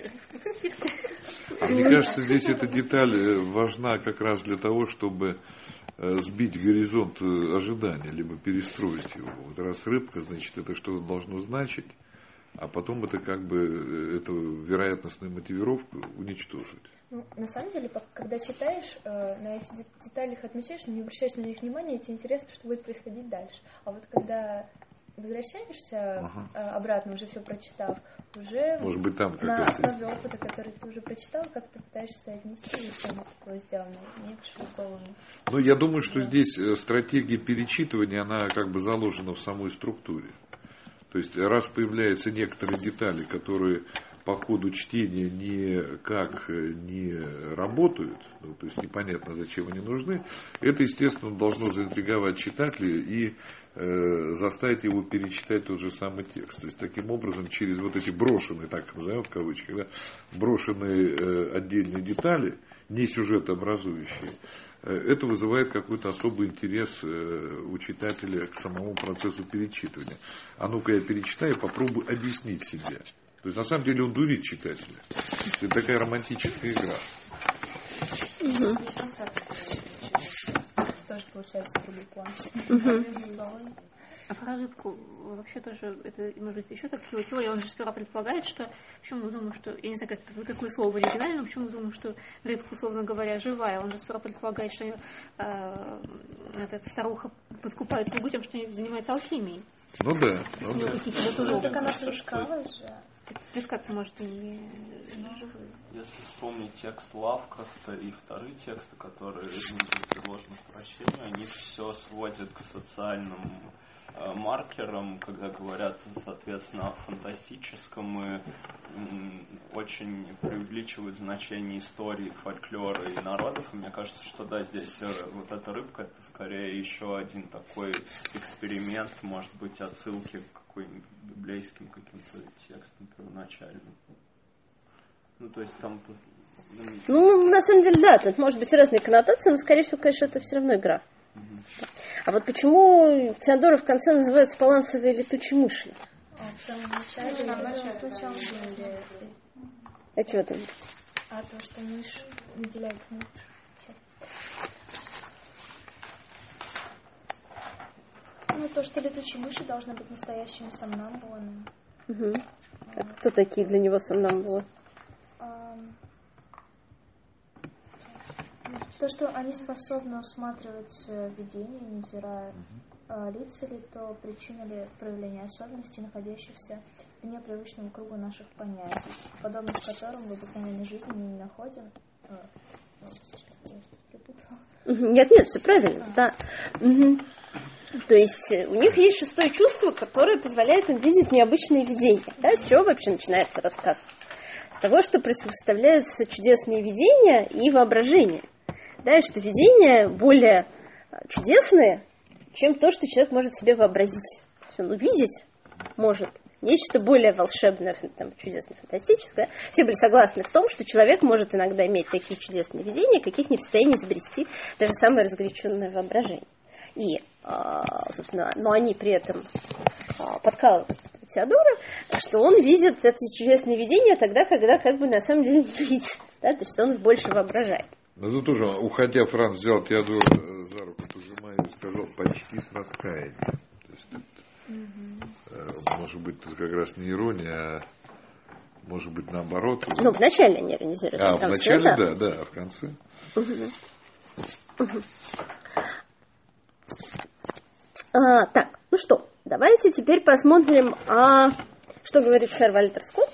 Мне кажется, здесь эта деталь важна как раз для того, чтобы сбить горизонт ожидания, либо перестроить его. Вот раз рыбка, значит, это что-то должно значить, а потом это как бы эту вероятностную мотивировку уничтожить. Ну, на самом деле, когда читаешь, на эти детали их отмечаешь, но не обращаешь на них внимания, и тебе интересно, что будет происходить дальше. А вот когда возвращаешься обратно, уже все прочитав, уже может быть, там на основе опыта, который ты уже прочитал, как ты пытаешься отнести, зачем это такое сделано. Мне пришло в голову. Ну, я думаю, что здесь стратегия перечитывания, она как бы заложена в самой структуре. То есть, раз появляются некоторые детали, которые по ходу чтения никак не работают, ну, то есть непонятно, зачем они нужны, это, естественно, должно заинтриговать читателя и заставить его перечитать тот же самый текст. То есть, таким образом, через вот эти брошенные, так назовем в кавычках, да, брошенные отдельные детали, не сюжетообразующие, это вызывает какой-то особый интерес у читателя к самому процессу перечитывания. А ну-ка я перечитаю, попробую объяснить себе. То есть, на самом деле, он дурит читателя. Это такая романтическая игра. Тоже получается другой план. А про рыбку вообще тоже, это, может быть, еще так его теория, он же сперва предполагает, что, почему мы думаем, что, я не знаю, какое слово оригинально, но почему мы думаем, что рыбка, условно говоря, живая, он же сперва предполагает, что эта старуха подкупает слугу тем, что она занимается алхимией. Ну да. Так она плескалась же. Плескаться может и не живые. Если вспомнить текст Лавкрафта и вторые тексты, которые предложены в прощении, они все сводят к социальным маркерам, когда говорят, соответственно, о фантастическом, и очень преувеличивают значение истории, фольклора и народов. И мне кажется, что да, здесь вот эта рыбка, это скорее еще один такой эксперимент, может быть, отсылки к какой-нибудь библейским каким-то текстам первоначальным. Ну, то есть там... Ну, на самом деле, да, тут может быть разные коннотации, но, скорее всего, конечно, это все равно игра. А вот почему Теодора в конце называется балансовой летучей мышью? В самом начале, сначала были. А чего там? А то, что мышь наделяет мышь. Ну, то, что летучие мыши должны быть настоящими сомнамбулами. А кто такие для него сомнамбулы? То, что они способны усматривать видения, невзирая лица ли, то причина ли проявления особенностей, находящихся вне привычного круга наших понятий, подобных которым в обыкновенной жизни мы не находим. Нет, все правильно, да. То есть у них есть шестое чувство, которое позволяет им видеть необычные видения. Да? С чего вообще начинается рассказ? С того, что представляются чудесные видения и воображение. Да, и что видения более чудесные, чем то, что человек может себе вообразить. Все, ну, видеть может нечто более волшебное, там, чудесное, фантастическое. Все были согласны в том, что человек может иногда иметь такие чудесные видения, каких не в состоянии изобрести даже самое разгоряченное воображение. И, собственно, но они при этом подкалывают Теодора, что он видит эти чудесные видения тогда, когда как бы на самом деле не видит, да, то есть он больше воображает. Но тут тоже, уходя, Франц взял Теодора за руку, пожимая, и сказал, почти с раскаянием. То есть, может быть, тут как раз не ирония, а может быть наоборот. Ну, вначале они иронизируют. А, вначале, да, а в конце. Так, ну что, давайте теперь посмотрим, что говорит сэр Вальтер Скотт.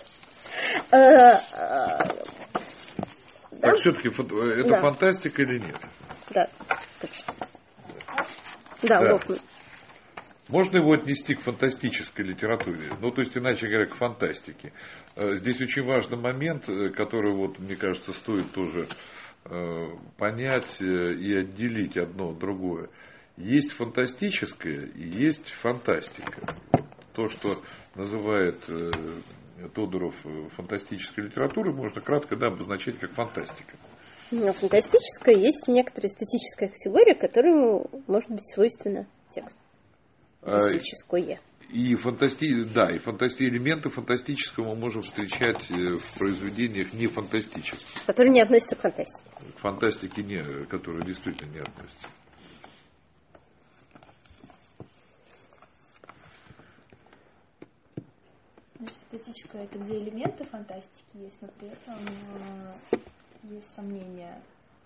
Так, все-таки это фантастика или нет? Да, точно. Да, Гофман. Можно его отнести к фантастической литературе, ну, то есть, иначе говоря, к фантастике. Здесь очень важный момент, который, вот, мне кажется, стоит тоже понять и отделить одно от другое. Есть фантастическое и есть фантастика. То, что называет Тодоров фантастической литературой, можно кратко обозначать как фантастика. Но фантастическое есть некоторая эстетическая категория, которая может быть свойственна тексту. Фантастическое. И элементы фантастического мы можем встречать в произведениях не фантастических. Которые не относятся к фантастике. К фантастике, которые действительно не относятся. Фантастическое — это где элементы фантастики есть, но при этом есть сомнения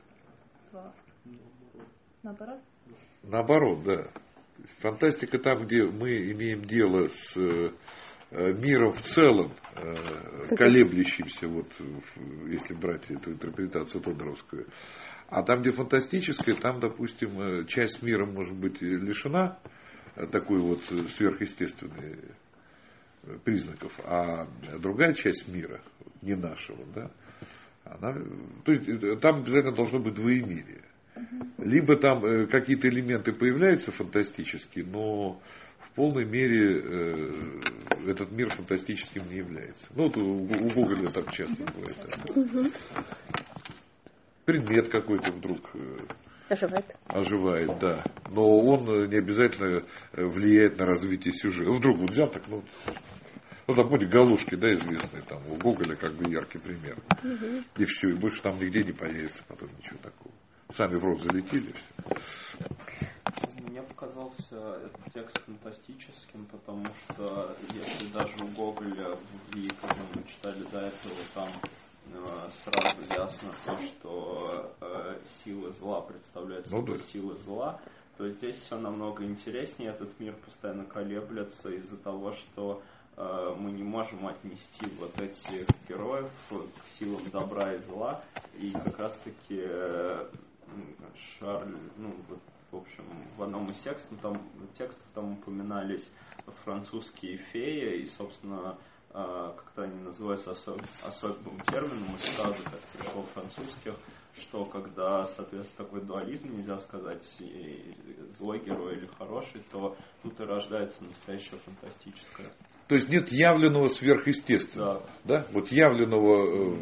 наоборот? Наоборот, да. Фантастика там, где мы имеем дело с миром в целом, колеблющимся, вот, если брать эту интерпретацию тодоровскую. А там, где фантастическое, там, допустим, часть мира может быть лишена такой вот сверхъестественной признаков, а другая часть мира, не нашего, да, то есть там обязательно должно быть двоемирие. Либо там какие-то элементы появляются фантастические, но в полной мере этот мир фантастическим не является. Ну, вот у Гоголя так часто бывает. Предмет какой-то вдруг оживает, да. Но он не обязательно влияет на развитие сюжета. Вдруг вот взял так, там помните, Галушки, да, известные, там у Гоголя как бы яркий пример. И все, и больше там нигде не появится потом ничего такого. Сами в рот залетели, все. Мне показался этот текст фантастическим, потому что если даже у Гоголя в «Ви», который мы читали до этого, там сразу ясно то, что силы зла представляют собой силы зла, то здесь все намного интереснее. Этот мир постоянно колеблется из-за того, что мы не можем отнести вот этих героев к силам добра и зла. И как раз-таки Шарль, в общем, в одном из текстов там упоминались французские феи, и, собственно, как-то они называются особым термином из фразы, как пришло французских, что когда, соответственно, такой дуализм, нельзя сказать, злой герой или хороший, то тут и рождается настоящее фантастическое. То есть нет явленного сверхъестественного, да? Вот явленного,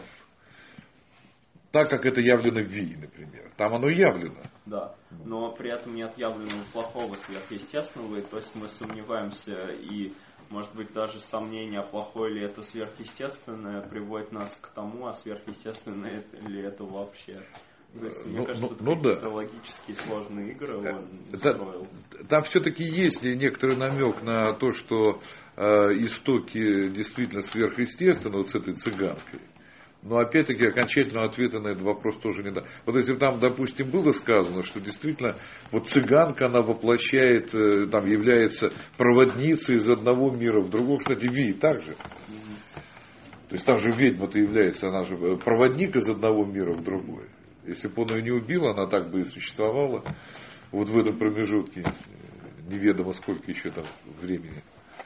так как это явлено в «Ви», например. Там оно явлено. Да, но при этом нет явленного плохого сверхъестественного, и то есть мы сомневаемся, и, может быть, даже сомнение, плохое ли это сверхъестественное, приводит нас к тому, а сверхъестественное ли это вообще. То есть, мне кажется, это логические сложные игры он строил. Там все-таки есть некоторый намек на то, что истоки действительно сверхъестественны, вот с этой цыганкой. Но опять-таки окончательного ответа на этот вопрос тоже не дам. Вот если там, допустим, было сказано, что действительно вот цыганка, она воплощает, там является проводницей из одного мира в другой, кстати, Ви также. То есть там же ведьма-то является, она же проводник из одного мира в другой. Если бы он ее не убил, она так бы и существовала вот в этом промежутке, неведомо сколько еще там времени.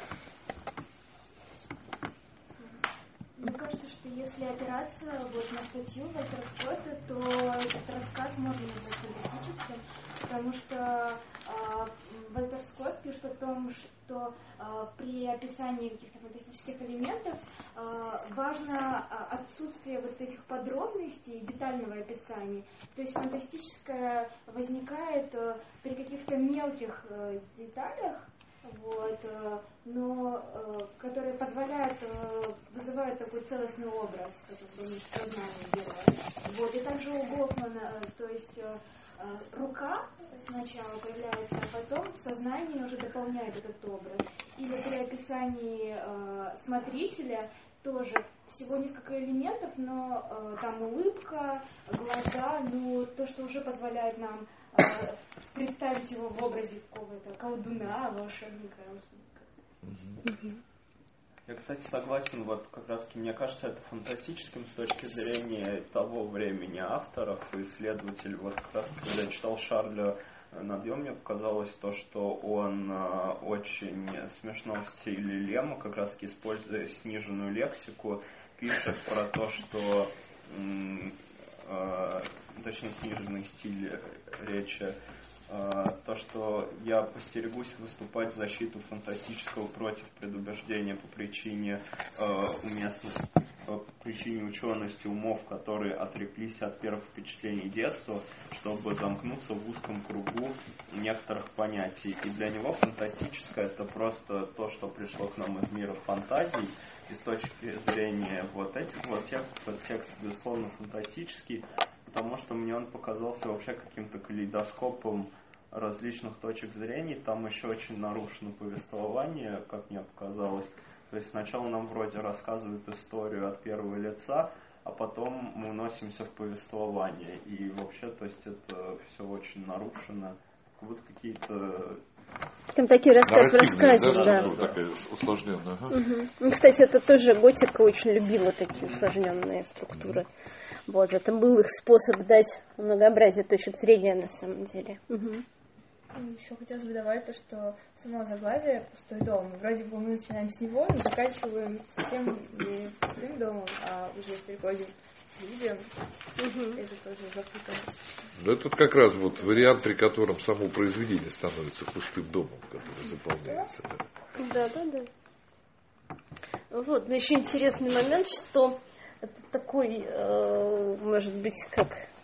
Мне кажется, что если опираться вот на статью Вальтера Скотта, то этот рассказ можно назвать фантастическим, потому что Вальтер Скотт пишет о том, что при описании каких-то фантастических элементов важно отсутствие вот этих подробностей, детального описания. То есть фантастическое возникает при каких-то мелких деталях, вот, но которые позволяют, вызывают такой целостный образ, который в сознании героя. Вот, и также у Гофмана, то есть рука сначала появляется, а потом сознание уже дополняет этот образ. Или при описании смотрителя тоже всего несколько элементов, но там улыбка, глаза, ну то, что уже позволяет нам представить его в образе какого-то колдуна, волшебника. Я, кстати, согласен, вот как раз таки, мне кажется, это фантастическим с точки зрения того времени авторов и исследователей. Вот как раз, когда я читал Шарля Набье, мне показалось то, что он очень смешно в стиле Лема, как раз таки используя сниженную лексику, пишет про то, что точнее сниженный стиль речи, то, что я постерегусь выступать в защиту фантастического против предубеждения по причине уместности, по причине учености умов, которые отреклись от первых впечатлений детства, чтобы замкнуться в узком кругу некоторых понятий. И для него фантастическое — это просто то, что пришло к нам из мира фантазий. И с точки зрения вот этих вот текстов, этот текст, безусловно, фантастический, потому что мне он показался вообще каким-то калейдоскопом различных точек зрения. Там еще очень нарушено повествование, как мне показалось. То есть сначала нам вроде рассказывают историю от первого лица, а потом мы уносимся в повествование. И вообще, то есть это все очень нарушено. Вот какие-то... Там такие рассказы в рассказе, да. Такая усложненная. Угу. Кстати, это тоже готика очень любила такие усложненные структуры. Вот, это был их способ дать многообразие точек зрения на самом деле. Еще хотелось бы добавить то, что само заглавие «Пустой дом». Вроде бы мы начинаем с него, но заканчиваем совсем не пустым домом, а уже переходим к людям. Это тоже запутанность. Ну, это как раз вот вариант, при котором само произведение становится пустым домом, который заполняется. Да. Вот, но еще интересный момент, что это такой, может быть, как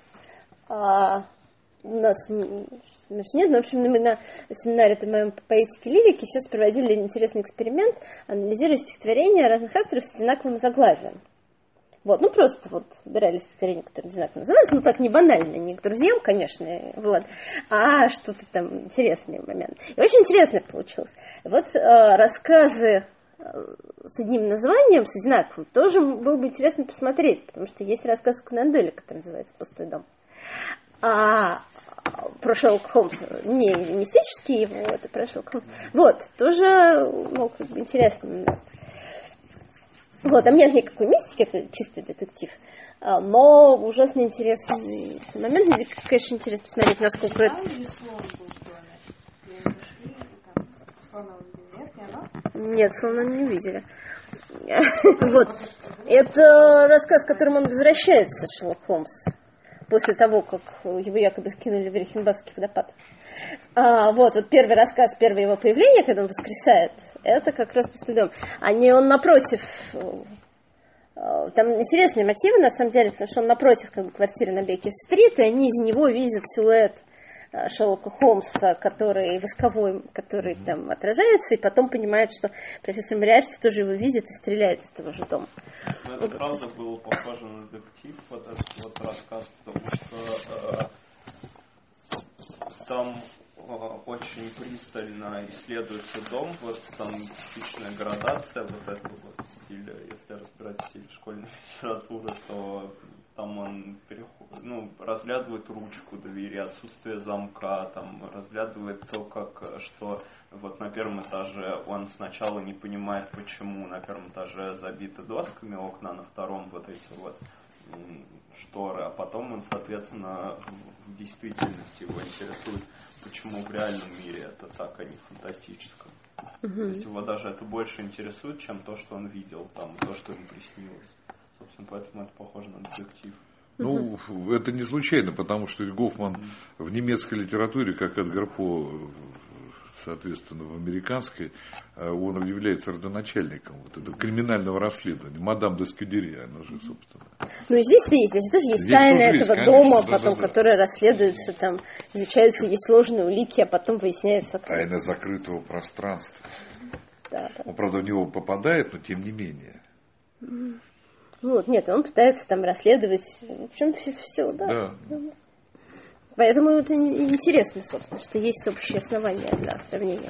у нас нет, но, в общем, мы на семинаре по поэтике лирики сейчас проводили интересный эксперимент, анализируя стихотворения разных авторов с одинаковым заглавием. Вот, ну просто вот выбирали стихотворение, которое одинаково называлось, ну так не банально, не к друзьям, конечно, вот, а что-то там интересный момент. И очень интересно получилось. Вот рассказы с одним названием, с одинаковым, тоже было бы интересно посмотреть, потому что есть рассказ Конан Дойля, который называется «Пустой дом». А про Шерлока Холмса, не мистический его, это про Шерлока Холмса. Вот, тоже, ну, как бы интересно. Вот, там нет никакой мистики, это чистый детектив. Но ужасно интересный момент. Мне, конечно, интересно посмотреть, насколько это... Нет, слона не увидели. Вот. Это рассказ, в котором он возвращается, Шерлок Холмс, после того, как его якобы скинули в Рихенбахский водопад. Вот первый рассказ, первое его появление, когда он воскресает, это как раз «Пустой дом». А не он напротив. Там интересные мотивы, на самом деле, потому что он напротив как бы квартиры на Бейкер-стрит, и они из него видят силуэт Шерлока Холмса, который восковой, который там отражается, и потом понимает, что профессор Мориарти тоже его видит и стреляет из того же дома. Но это правда было похоже на детектив, вот этот вот рассказ, потому что там очень пристально исследуется дом, вот там типичная градация, вот это вот стиль, если разбирать стиль школьной литературы, то там он разглядывает ручку двери, отсутствие замка, там разглядывает то, что вот на первом этаже он сначала не понимает, почему на первом этаже забиты досками окна, на втором вот эти вот шторы, а потом он, соответственно, в действительности его интересует, почему в реальном мире это так, а не в фантастическом. То есть его даже это больше интересует, чем то, что он видел, там, то, что ему приснилось. Собственно, поэтому это похоже на детектив. Ну, это не случайно, потому что Гофман в немецкой литературе, как Эдгар По, соответственно, в американской, он является родоначальником вот этого криминального расследования. Мадам де Скюдери, она же, собственно. Ну и здесь тоже есть тайна этого дома, потом, которая расследуется, там, изучаются, есть сложные улики, а потом выясняется... Тайна закрытого пространства. Да. Он, правда, в него попадает, но тем не менее. Вот, нет, он пытается там расследовать, в общем, все, да. Поэтому это интересно, собственно, что есть общие основания для сравнения.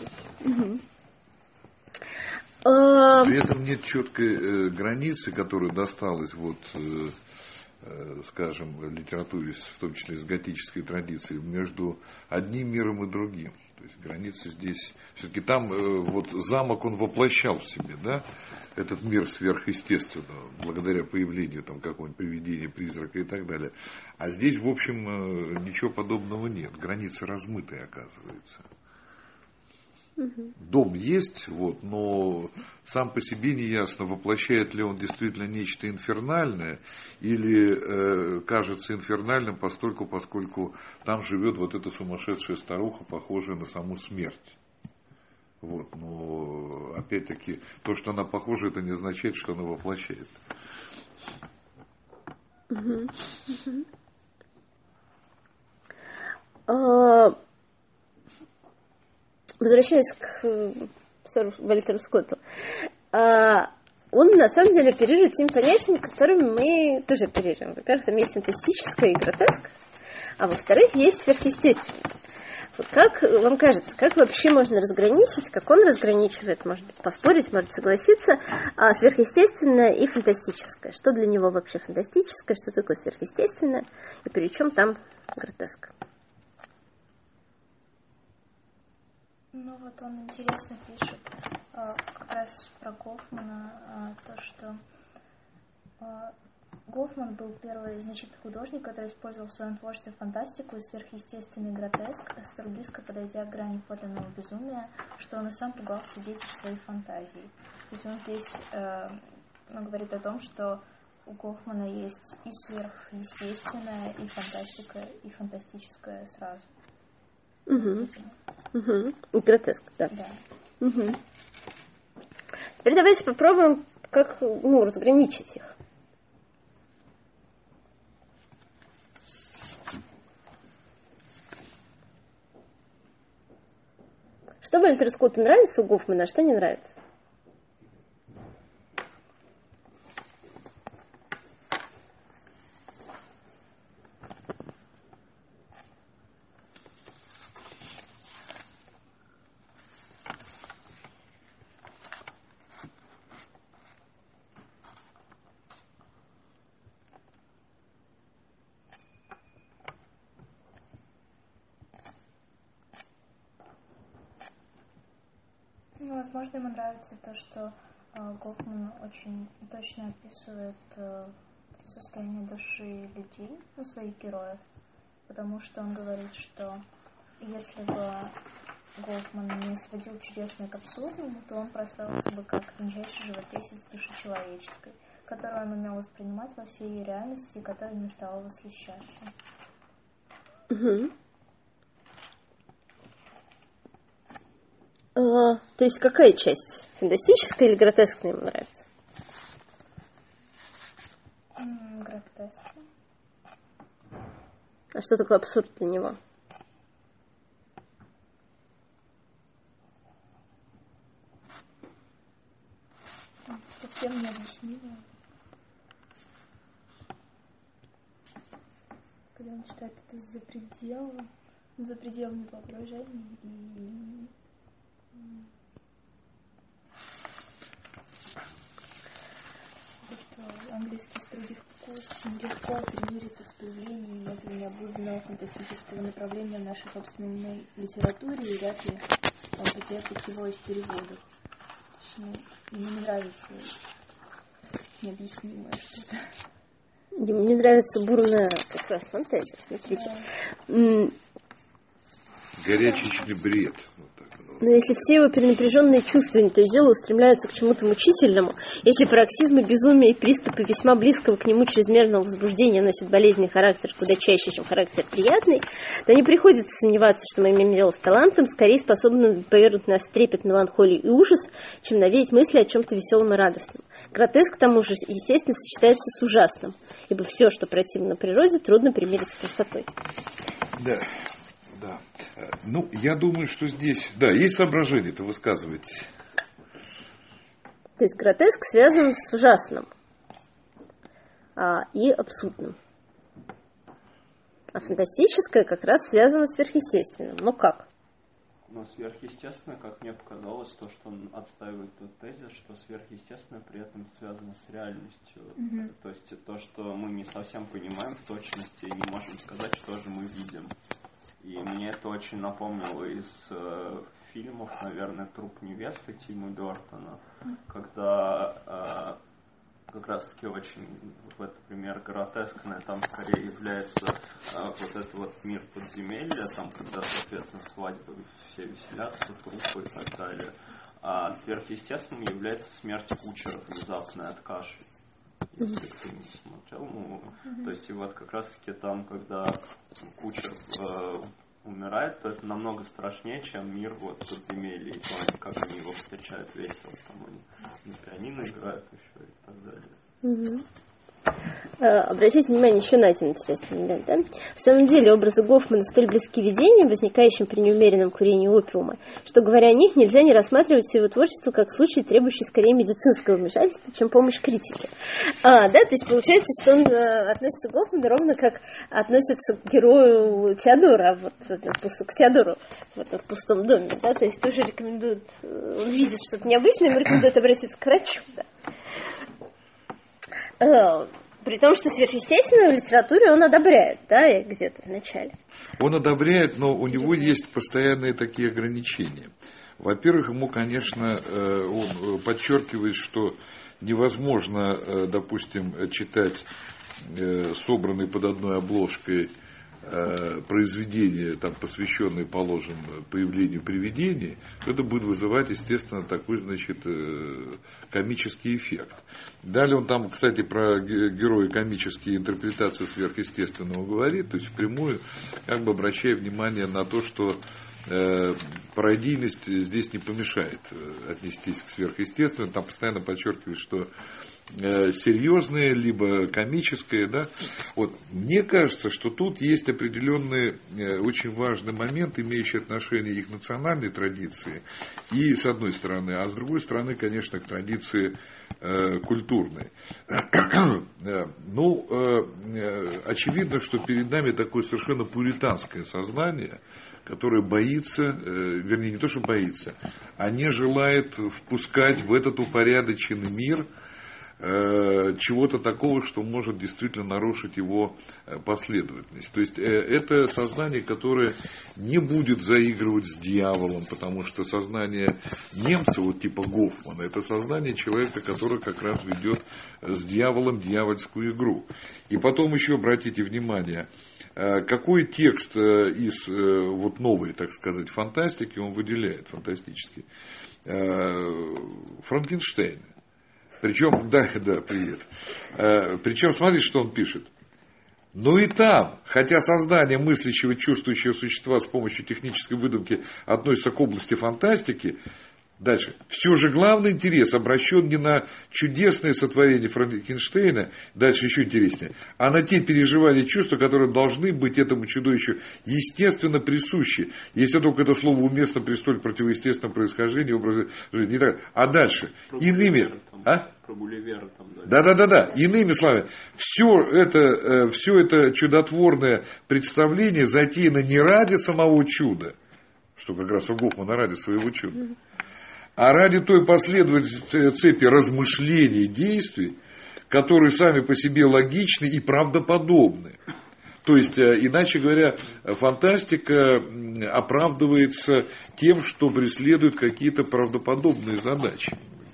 При этом нет четкой границы, которая досталась, вот, скажем, в литературе, в том числе из готической традиции, между одним миром и другим. То есть границы здесь, все-таки там вот замок он воплощал в себе, да, этот мир сверхъестественного, благодаря появлению там какого-нибудь привидения, призрака и так далее. А здесь, в общем, ничего подобного нет. Границы размытые, оказывается. Дом есть, вот, но сам по себе не ясно, воплощает ли он действительно нечто инфернальное или кажется инфернальным поскольку там живет вот эта сумасшедшая старуха, похожая на саму смерть. Вот, но опять-таки то, что она похожа, это не означает, что она воплощает. Возвращаясь к Вальтеру Скотту, он на самом деле оперирует теми понятиями, которыми мы тоже оперируем. Во-первых, там есть фантастическое и гротеск, а во-вторых, есть сверхъестественное. Вот как вам кажется, как вообще можно разграничить, как он разграничивает, может быть, поспорить, может согласиться, сверхъестественное и фантастическое? Что для него вообще фантастическое, что такое сверхъестественное, и при чем там гротеск? Ну вот он интересно пишет как раз про Гофмана, то, что Гофман был первый значительный художник, который использовал в своем творчестве фантастику и сверхъестественный гротеск, столь близко подойдя к грани подлинного безумия, что он и сам пугался детей своей фантазии. То есть он здесь говорит о том, что у Гофмана есть и сверхъестественное, и фантастика, и фантастическое сразу. Гротеск, да. Теперь давайте попробуем, как разграничить их. Что Вальтеру Скотту нравится у Гофмана, а что не нравится? Возможно, ему нравится то, что Гофман очень точно описывает состояние души людей, своих героев, потому что он говорит, что если бы Гофман не сводил чудесное к абсурдному, то он прославился бы как тончайший живописец души человеческой, которую он умел воспринимать во всей ее реальности и которой не уставал восхищаться. То есть какая часть? Фантастическая или гротескная ему нравится? Гротескная. А что такое абсурд для него? Совсем необъяснимое. Когда он читает это за пределами воображения и английский строгий вкус нелегко примириться с появлением этого необузданного фантастического направления в нашей собственной литературе, и вряд ли он потерпит его из переводов. Ему не нравится необъяснимое что-то. Ему не нравится бурная как раз фантазия, смотрите. Горячечный бред. Вот так, Но если все его перенапряженные чувства то и дело устремляются к чему-то мучительному, если пароксизмы безумия и приступы весьма близкого к нему чрезмерного возбуждения носят болезненный характер куда чаще, чем характер приятный, то не приходится сомневаться, что мы имеем дело с талантом, скорее способным повернуть нас в трепет, меланхолию и ужас, чем навеять мысли о чем-то веселом и радостном. Гротеск, к тому же, естественно, сочетается с ужасным, ибо все, что противно природе, трудно примирить с красотой. Да. Да. Ну, я думаю, что здесь, да, есть соображение-то, высказывайте. То есть гротеск связан с ужасным и абсурдным. А фантастическое как раз связано с сверхъестественным. Ну как? Но сверхъестественное, как мне показалось, то, что он отстаивает тот тезис, что сверхъестественное при этом связано с реальностью. Mm-hmm. То есть то, что мы не совсем понимаем в точности и не можем сказать, что же мы видим. И мне это очень напомнило из фильмов, наверное, «Труп невесты» Тима Бёртона, когда как раз-таки очень, вот, например, гротескное там скорее является вот этот вот мир подземелья, там, когда, соответственно, свадьбы все веселятся, трупы и так далее. А сверхъестественным является смерть кучера внезапная от каши. Если кто не смотрел, то есть и вот как раз-таки там, когда кучер умирает, то это намного страшнее, чем мир вот подземелья, и то, как они его встречают весело, там они на пианино играют еще и так далее. Угу. Обратите внимание еще на один интересный момент. Да? В самом деле образы Гофмана столь близки видениям, возникающим при неумеренном курении опиума, что, говоря о них, нельзя не рассматривать все его творчество как случай, требующий скорее медицинского вмешательства, чем помощь критике. Да, то есть получается, что он относится к Гофману ровно как относится к герою Теодора, вот, к Теодору в пустом доме. Да? То есть тоже рекомендует, он видит что-то необычное, ему рекомендует обратиться к врачу. Да? При том, что сверхъестественное в литературе он одобряет, да, где-то в начале. Он одобряет, но у него есть постоянные такие ограничения. Во-первых, ему, конечно, он подчеркивает, что невозможно, допустим, читать собранные под одной обложкой произведения, там, посвященные, положим, появлению привидений, то это будет вызывать, естественно, такой, значит, комический эффект. Далее он там, кстати, про герои комические интерпретации сверхъестественного говорит, то есть впрямую как бы обращая внимание на то, что пародийность здесь не помешает отнестись к сверхъестественному. Там постоянно подчеркивает, что серьезное, либо комическое. Да? Вот. Мне кажется, что тут есть определенный очень важный момент, имеющий отношение и к национальной традиции, и с одной стороны, а с другой стороны, конечно, к традиции культурной. Ну, очевидно, что перед нами такое совершенно пуританское сознание, которое боится, вернее, не то, что боится, а не желает впускать в этот упорядоченный мир чего-то такого, что может действительно нарушить его последовательность. То есть это сознание, которое не будет заигрывать с дьяволом, потому что сознание немца, вот типа Гофмана, это сознание человека, который как раз ведет с дьяволом дьявольскую игру. И потом еще обратите внимание, какой текст из вот новой, так сказать, фантастики он выделяет, фантастический? Франкенштейна. Причем, да, привет. Причем, смотрите, что он пишет. Ну и там, хотя создание мыслящего, чувствующего существа с помощью технической выдумки относится к области фантастики, дальше. Все же главный интерес обращен не на чудесное сотворение Франкенштейна, дальше еще интереснее, а на те переживания и чувства, которые должны быть этому чудовищу естественно присущи, если только это слово уместно при столь противоестественном происхождении образа жизни. А дальше, иными... Про Гулливера там, да. Иными словами, все это чудотворное представление затеяно не ради самого чуда, что как раз у Гофмана ради своего чуда, а ради той последовательной цепи размышлений и действий, которые сами по себе логичны и правдоподобны. То есть, иначе говоря, фантастика оправдывается тем, что преследует какие-то правдоподобные задачи.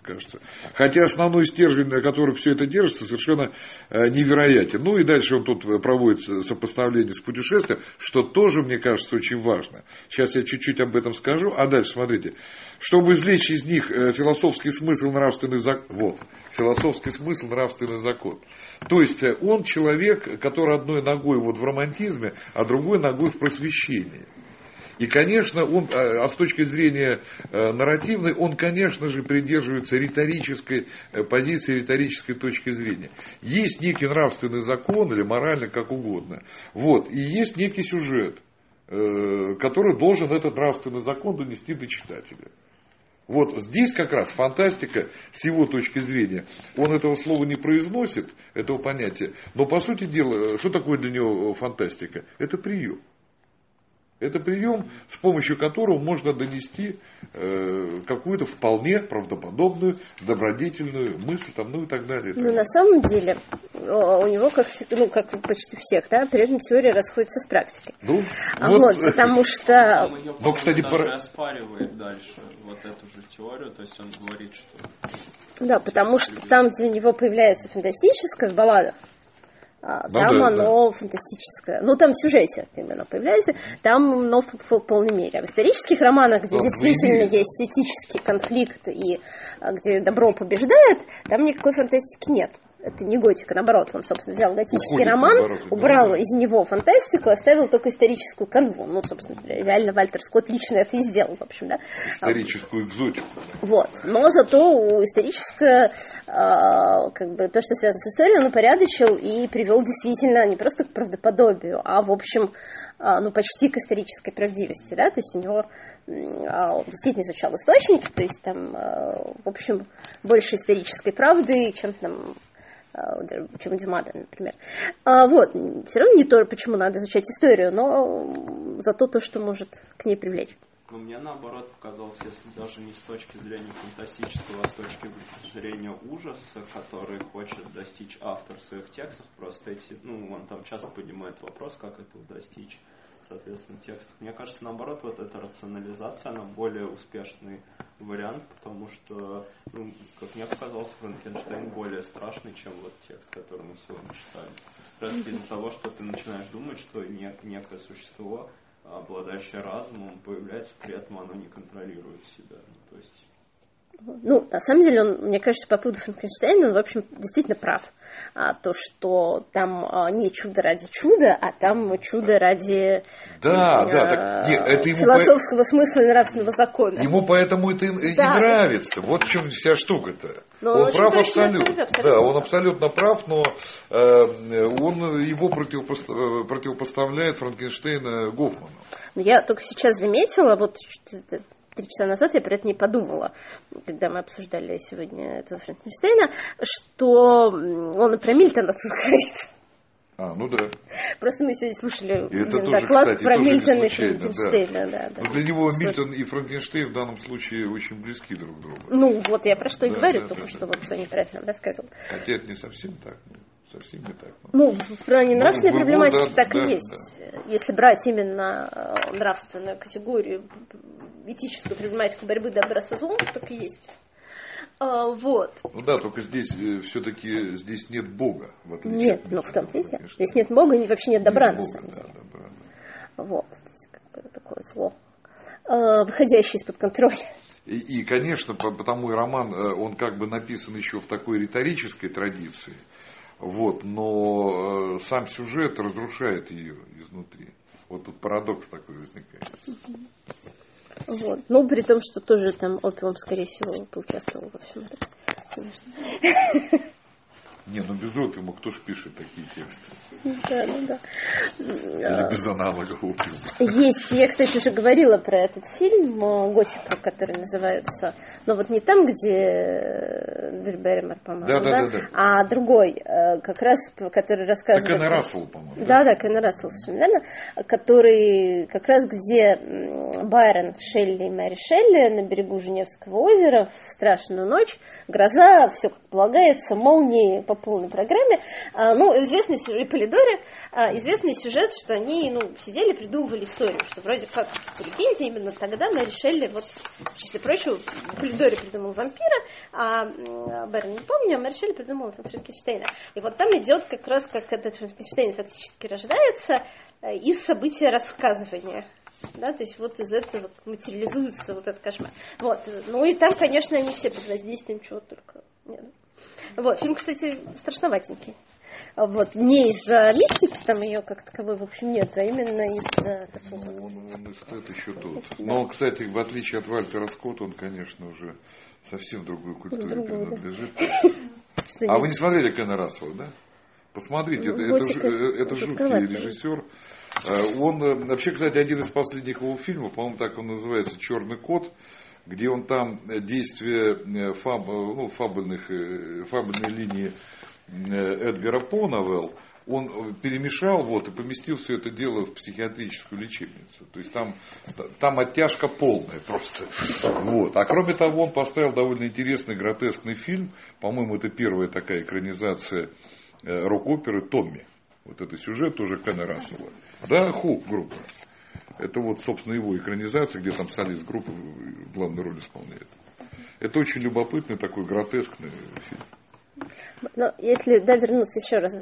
кажется. Хотя основной стержень, на который все это держится, совершенно невероятен. Ну и дальше он тут проводит сопоставление с путешествием, что тоже, мне кажется, очень важно. Сейчас я чуть-чуть об этом скажу. А дальше, смотрите, чтобы извлечь из них философский смысл, нравственный закон. Вот, философский смысл, нравственный закон. То есть он человек, который одной ногой вот в романтизме, а другой ногой в просвещении. И, конечно, он, а с точки зрения нарративной, он, конечно же, придерживается риторической позиции, риторической точки зрения. Есть некий нравственный закон или моральный, как угодно. Вот. И есть некий сюжет, который должен этот нравственный закон донести до читателя. Вот здесь как раз фантастика с его точки зрения. Он этого слова не произносит, этого понятия. Но, по сути дела, что такое для него фантастика? Это прием. Это прием, с помощью которого можно донести какую-то вполне правдоподобную, добродетельную мысль, там, ну и так далее. Но на самом деле у него, как у почти всех, да, при этом теория расходится с практикой. Ну, вот, потому что... Но, кстати, даже оспаривает дальше вот эту же теорию, то есть он говорит, что... Да, потому что там, где у него появляется фантастическое в балладах, там оно фантастическое. Ну, там в сюжете именно появляется, там оно в полной мере. А в исторических романах, где действительно есть этический конфликт и где добро побеждает, там никакой фантастики нет. Это не готика, наоборот, он, собственно, взял готический роман, убрал из него фантастику, оставил только историческую канву. Ну, собственно, реально Вальтер Скотт лично это и сделал, в общем, да. Историческую экзотику. Вот. Но зато у историческое, как бы, то, что связано с историей, он упорядочил и привел действительно не просто к правдоподобию, а, в общем, ну, почти к исторической правдивости, да, то есть у него он действительно изучал источники, то есть там, в общем, больше исторической правды, чем там, чем Дюма, например. Вот. Все равно не то, почему надо изучать историю, но зато то, что может к ней привлечь. Но мне наоборот показалось, если даже не с точки зрения фантастического, а с точки зрения ужаса, который хочет достичь автор в своих текстах, просто эти, ну, он там часто поднимает вопрос, как этого достичь, соответственно, текстов. Мне кажется, наоборот, вот эта рационализация, она более успешный вариант, потому что, ну, как мне показалось, Франкенштейн более страшный, чем вот текст, который мы сегодня читали. Просто из-за того, что ты начинаешь думать, что некое существо, обладающее разумом, появляется, при этом оно не контролирует себя. То есть... Ну, на самом деле, он, мне кажется, по поводу Франкенштейна, он, в общем, действительно прав. То, что там не чудо ради чуда, а там чудо ради философского смысла и нравственного закона. Ему поэтому это и нравится. Вот в чем вся штука-то. Но он прав абсолютно. Да, он абсолютно прав, но он его противопоставляет Франкенштейна Гофману. Я только сейчас заметила, вот 3 часа назад я про это не подумала, когда мы обсуждали сегодня этого Франкенштейна, что он про Мильтона тут говорит. Ну да. Тоже, слушали доклад кстати, про Мильтона и Франкенштейна. Да. Для него Мильтон и Франкенштейн в данном случае очень близки друг к другу. Ну вот я про что и говорю, только что вот Соня про это нам рассказывал. Хотя это не совсем так. Совсем не так. Ну, в плане нравственной проблематики так и есть. Да. Если брать именно нравственную категорию, этическую проблематику борьбы добра со злом, так и есть. Вот. Ну да, только здесь все-таки здесь нет Бога. В отличие нет, но в том-то и дело. Здесь нет Бога и вообще нет добра, на самом деле. Добра, да. Вот. То есть, как бы, такое зло, выходящее из-под контроля. И, конечно, потому и роман, он как бы написан еще в такой риторической традиции. Вот, но сам сюжет разрушает ее изнутри. Вот тут парадокс такой возникает. Вот. Ну, при том, что тоже там Опиум, скорее всего, поучаствовал во всем этом. Конечно. Не, ну без Опиума кто ж пишет такие тексты? Да, ну да. Или без аналога Опиума. Есть, я, кстати, уже говорила про этот фильм «Готика», который называется, но вот не там, где Дрю Берримор, по-моему, да? А другой, как раз, который рассказывает... Кенна Рассел, по-моему. Да, Кенна Рассел, совершенно верно. Который как раз, где Байрон, Шелли и Мэри Шелли на берегу Женевского озера в страшную ночь, гроза, все как полагается, молнии по полной программе. Ну, известный сюжет Полидоре, известный сюжет, что они, сидели, придумывали историю, что вроде как по легенде именно тогда Мэри Шелли, вот, в числе прочего, Полидоре придумал вампира, А Берн не помню, а мы решили придумать Франкенштейна. И вот там идет как раз, как этот Франкенштейн фактически рождается из события рассказывания. Да, то есть вот из этого материализуется вот этот кошмар. Вот. Ну и там, конечно, они все под воздействием чего только нет. Вот. Фильм, кстати, страшноватенький. Вот. Не из-за мистики, там ее как таковой, в общем, нет, а именно из-за такого. Он это еще тот. Но, кстати, в отличие от Вальтера Скотта, он, конечно, уже совсем другой культуре принадлежит. А вы не смотрели Кена Рассела, да? Посмотрите, это жуткий режиссер. Он, вообще, кстати, один из последних его фильмов, по-моему, так он называется, «Черный кот», где он там действие фабульной линии Эдгара По новелл, он перемешал и поместил все это дело в психиатрическую лечебницу. То есть там оттяжка полная просто. Вот. А кроме того, он поставил довольно интересный гротескный фильм. По-моему, это первая такая экранизация рок-оперы «Томми». Вот это сюжет тоже Кена Рассела. Да, Ху группа. Это вот, собственно, его экранизация, где там солист группы главную роль исполняет. Это очень любопытный такой гротескный фильм. Но если вернуться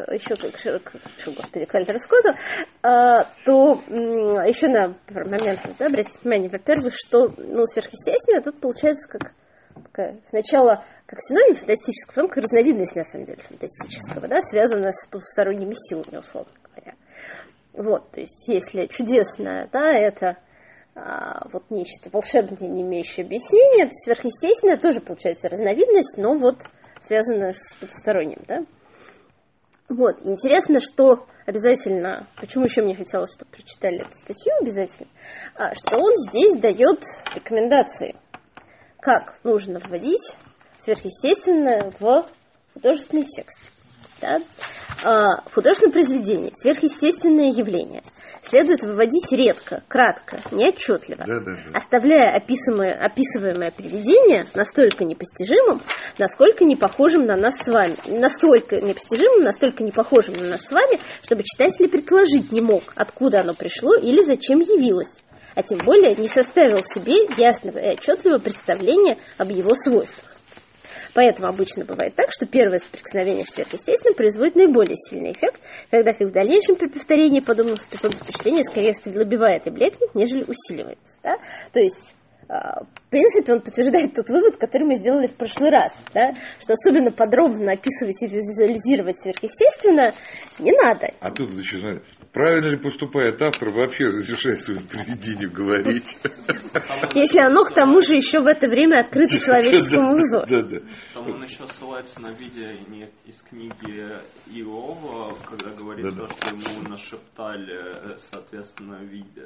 к Вальтеру Скотту, то еще на момент обратить внимание, во-первых, что сверхъестественное тут получается сначала как синоним фантастического, потом как разновидность, на самом деле, фантастического, да, связанная с потусторонними силами, условно говоря. Вот, то есть, если чудесное, да, это нечто волшебное, не имеющее объяснения, то сверхъестественное тоже получается разновидность, но связанная с потусторонним, да. Вот, интересно, что обязательно, почему еще мне хотелось, чтобы прочитали эту статью обязательно, что он здесь дает рекомендации, как нужно вводить сверхъестественное в художественный текст. Да? В художественном произведении сверхъестественное явление следует выводить редко, кратко, неотчетливо, оставляя описываемое привидение настолько непостижимым, насколько не похожим на нас с вами, настолько непостижимым, настолько не похожим на нас с вами, чтобы читатель предположить не мог, откуда оно пришло или зачем явилось, а тем более не составил себе ясного и отчетливого представления об его свойствах. Поэтому обычно бывает так, что первое соприкосновение с сверхъестественным производит наиболее сильный эффект, тогда как в дальнейшем при повторении подобных эпизодов впечатление скорее ослабевает и блекнет, нежели усиливается. Да? То есть, в принципе, он подтверждает тот вывод, который мы сделали в прошлый раз, да? Что особенно подробно описывать и визуализировать сверхъестественно не надо. А тут начинает. Правильно ли поступает автор вообще разрешая своим привидениям говорить? Если оно к тому же еще в это время открыто человеческому взору. Там он еще ссылается на видение из книги Иова, когда говорит то, что ему нашептали, соответственно,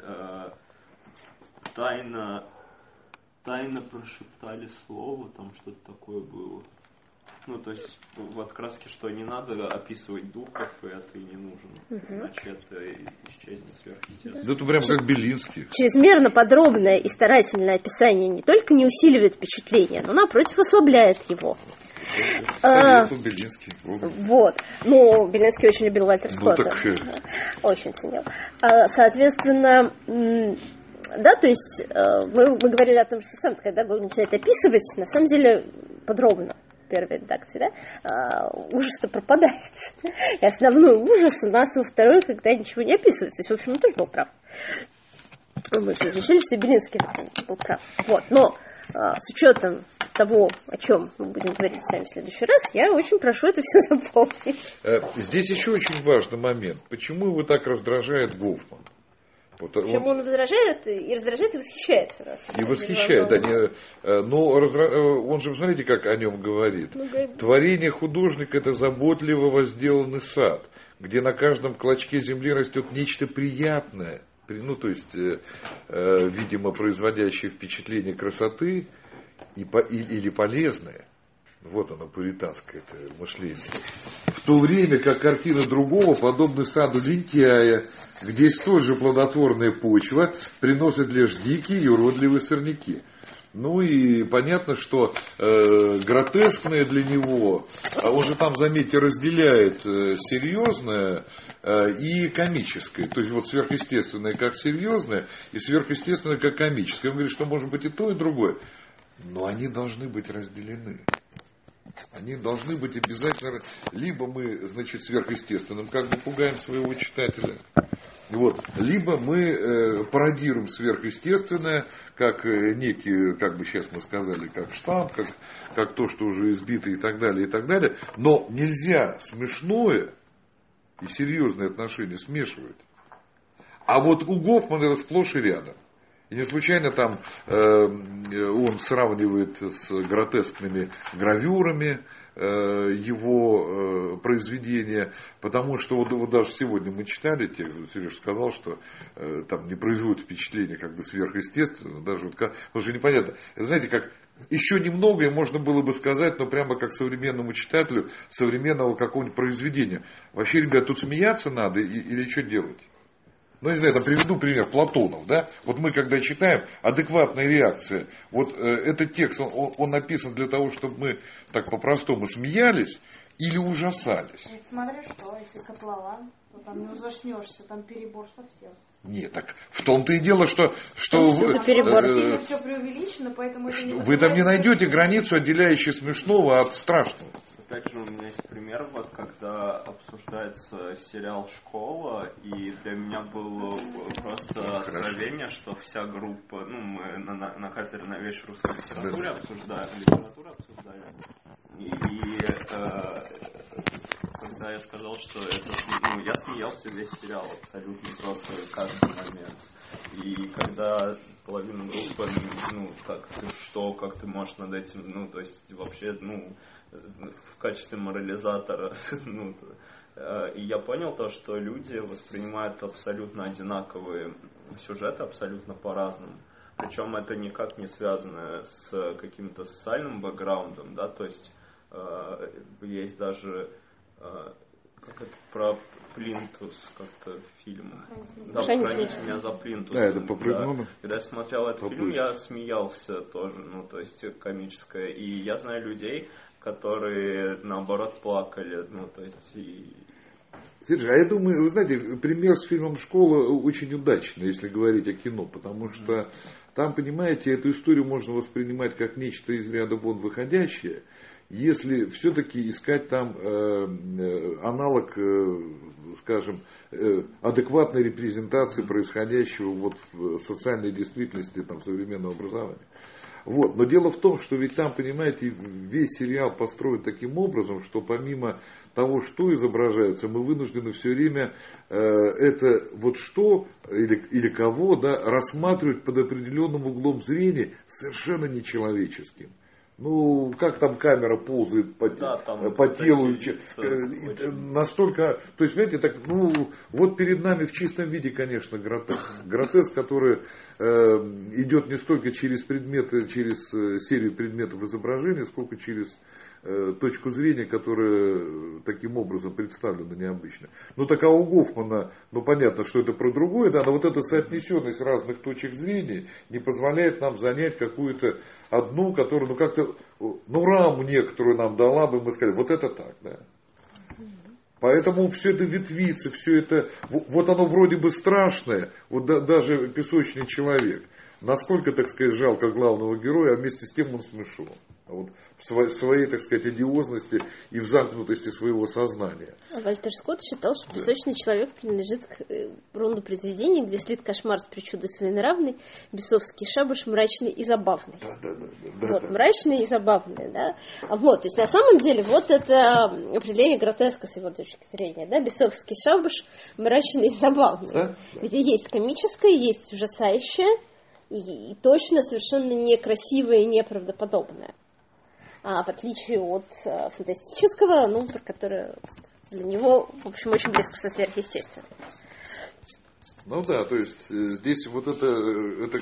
тайно прошептали слово, там что-то такое было. То есть в откраске, что не надо описывать духов, и это и не нужно. Иначе это исчезнет сверхъестественно. Да это прям как Белинский. Чрезмерно подробное и старательное описание не только не усиливает впечатление, но, напротив, ослабляет его. Белинский. Вот. Ну, Белинский очень любил Вальтера Скотта. Очень ценил. Соответственно, да, то есть мы говорили о том, что сам, когда Гоголь начинает описывать, на самом деле подробно. Первой редакции, да, ужас-то пропадает. И основной ужас у нас во второй, когда ничего не описывается. То есть, в общем, он тоже был прав. Мы решили, что Белинский был прав. Вот. Но с учетом того, о чем мы будем говорить с вами в следующий раз, я очень прошу это все запомнить. Здесь еще очень важный момент. Почему его так раздражает Гофман? Почему он возражает и раздражает, и восхищается. И восхищает, да. Но он же, смотрите, как о нем говорит. Творение художника – это заботливо возделанный сад, где на каждом клочке земли растет нечто приятное, то есть, видимо, производящее впечатление красоты или полезное. Вот оно, пуританское это мышление. В то время как картина другого подобна саду лентяя, где столь же плодотворная почва приносит лишь дикие и уродливые сорняки. Ну и понятно, что гротескное для него, он же там, заметьте, разделяет серьезное и комическое. То есть вот сверхъестественное как серьезное и сверхъестественное как комическое. Он говорит, что может быть и то, и другое. Но они должны быть разделены. Они должны быть обязательно, либо мы, значит, сверхъестественным как бы пугаем своего читателя, вот, либо мы пародируем сверхъестественное, как некий, как бы сейчас мы сказали, как штамп, как то, что уже избито и так далее, и так далее. Но нельзя смешное и серьезные отношения смешивать. А вот у Гофмана это сплошь и рядом. И не случайно там он сравнивает с гротескными гравюрами его произведения, потому что вот даже сегодня мы читали текст, Сережа сказал, что там не производит впечатление как бы сверхъестественно, даже вот, потому что непонятно, знаете, как еще немного, и можно было бы сказать, но прямо как современному читателю современного какого-нибудь произведения. Вообще, ребят, тут смеяться надо или что делать? Ну, не знаю, там приведу пример Платонов, да? Вот мы, когда читаем, адекватная реакция. Вот этот текст, он написан для того, чтобы мы так по-простому смеялись или ужасались. Смотри, что, если котлован, то там не ужаснешься, там перебор совсем. Нет, так в том-то и дело, что сильно все преувеличено, поэтому вы там не найдете границу, отделяющую смешного от страшного. Опять же, у меня есть пример, вот когда обсуждается сериал «Школа», и для меня было просто откровение, что вся группа, ну, мы на кафедре новейшей русской литературы обсуждали, и когда я сказал, что это, ну, я смеялся весь сериал абсолютно просто каждый момент. И когда половина группы, ну, как ты можешь над этим, ну, то есть вообще, ну, в качестве морализатора, ну, и я понял то, что люди воспринимают абсолютно одинаковые сюжеты, абсолютно по-разному. Причем это никак не связано с каким-то социальным бэкграундом, да, то есть есть даже как это про Плинтус, как-то фильм. Да, «Храните меня за Плинтусом». Да, это по Прыгуну. Когда я смотрел этот фильм, я смеялся тоже, ну, то есть комическое. И я знаю людей, которые, наоборот, плакали, ну, то есть... Сережа, а я думаю, вы знаете, пример с фильмом «Школа» очень удачный, если говорить о кино, потому что там, понимаете, эту историю можно воспринимать как нечто из ряда вон выходящее, если все-таки искать там аналог, скажем, адекватной репрезентации происходящего вот в социальной действительности там, современного образования. Вот. Но дело в том, что ведь там, понимаете, весь сериал построен таким образом, что помимо того, что изображается, мы вынуждены все время это вот что или кого, да, рассматривать под определенным углом зрения совершенно нечеловеческим. Ну, как там камера ползает по телу, настолько, то есть, знаете, так, ну, вот перед нами в чистом виде, конечно, гротеск. Гротеск, который идет не столько через предметы, через серию предметов изображения, сколько через точку зрения, которая таким образом представлена необычно. Ну, так а у Гофмана, ну, понятно, что это про другое, да, но вот эта соотнесенность разных точек зрения не позволяет нам занять какую-то одну, которая, ну, как-то, ну, раму некоторую нам дала бы, мы сказали, вот это так, да. Поэтому все это ветвится, все это, вот оно вроде бы страшное, вот даже «Песочный человек». Насколько, так сказать, жалко главного героя, а вместе с тем он смешон. Вот в своей, так сказать, одиозности и в замкнутости своего сознания. Вальтер Скотт считал, что «Песочный человек» принадлежит к роду произведений, где слит кошмар с причудой своенравный, бесовский шабаш мрачный и забавный. Вот, мрачный и забавный, да. Вот, то есть на самом деле вот это определение гротеска с его точки зрения, да, бесовский шабаш мрачный и забавный. Где есть комическое, есть ужасающее, и точно совершенно некрасивое и неправдоподобное. А в отличие от фантастического, ну, которое для него, в общем, очень близко со сверхъестественным. Ну да, то есть здесь вот это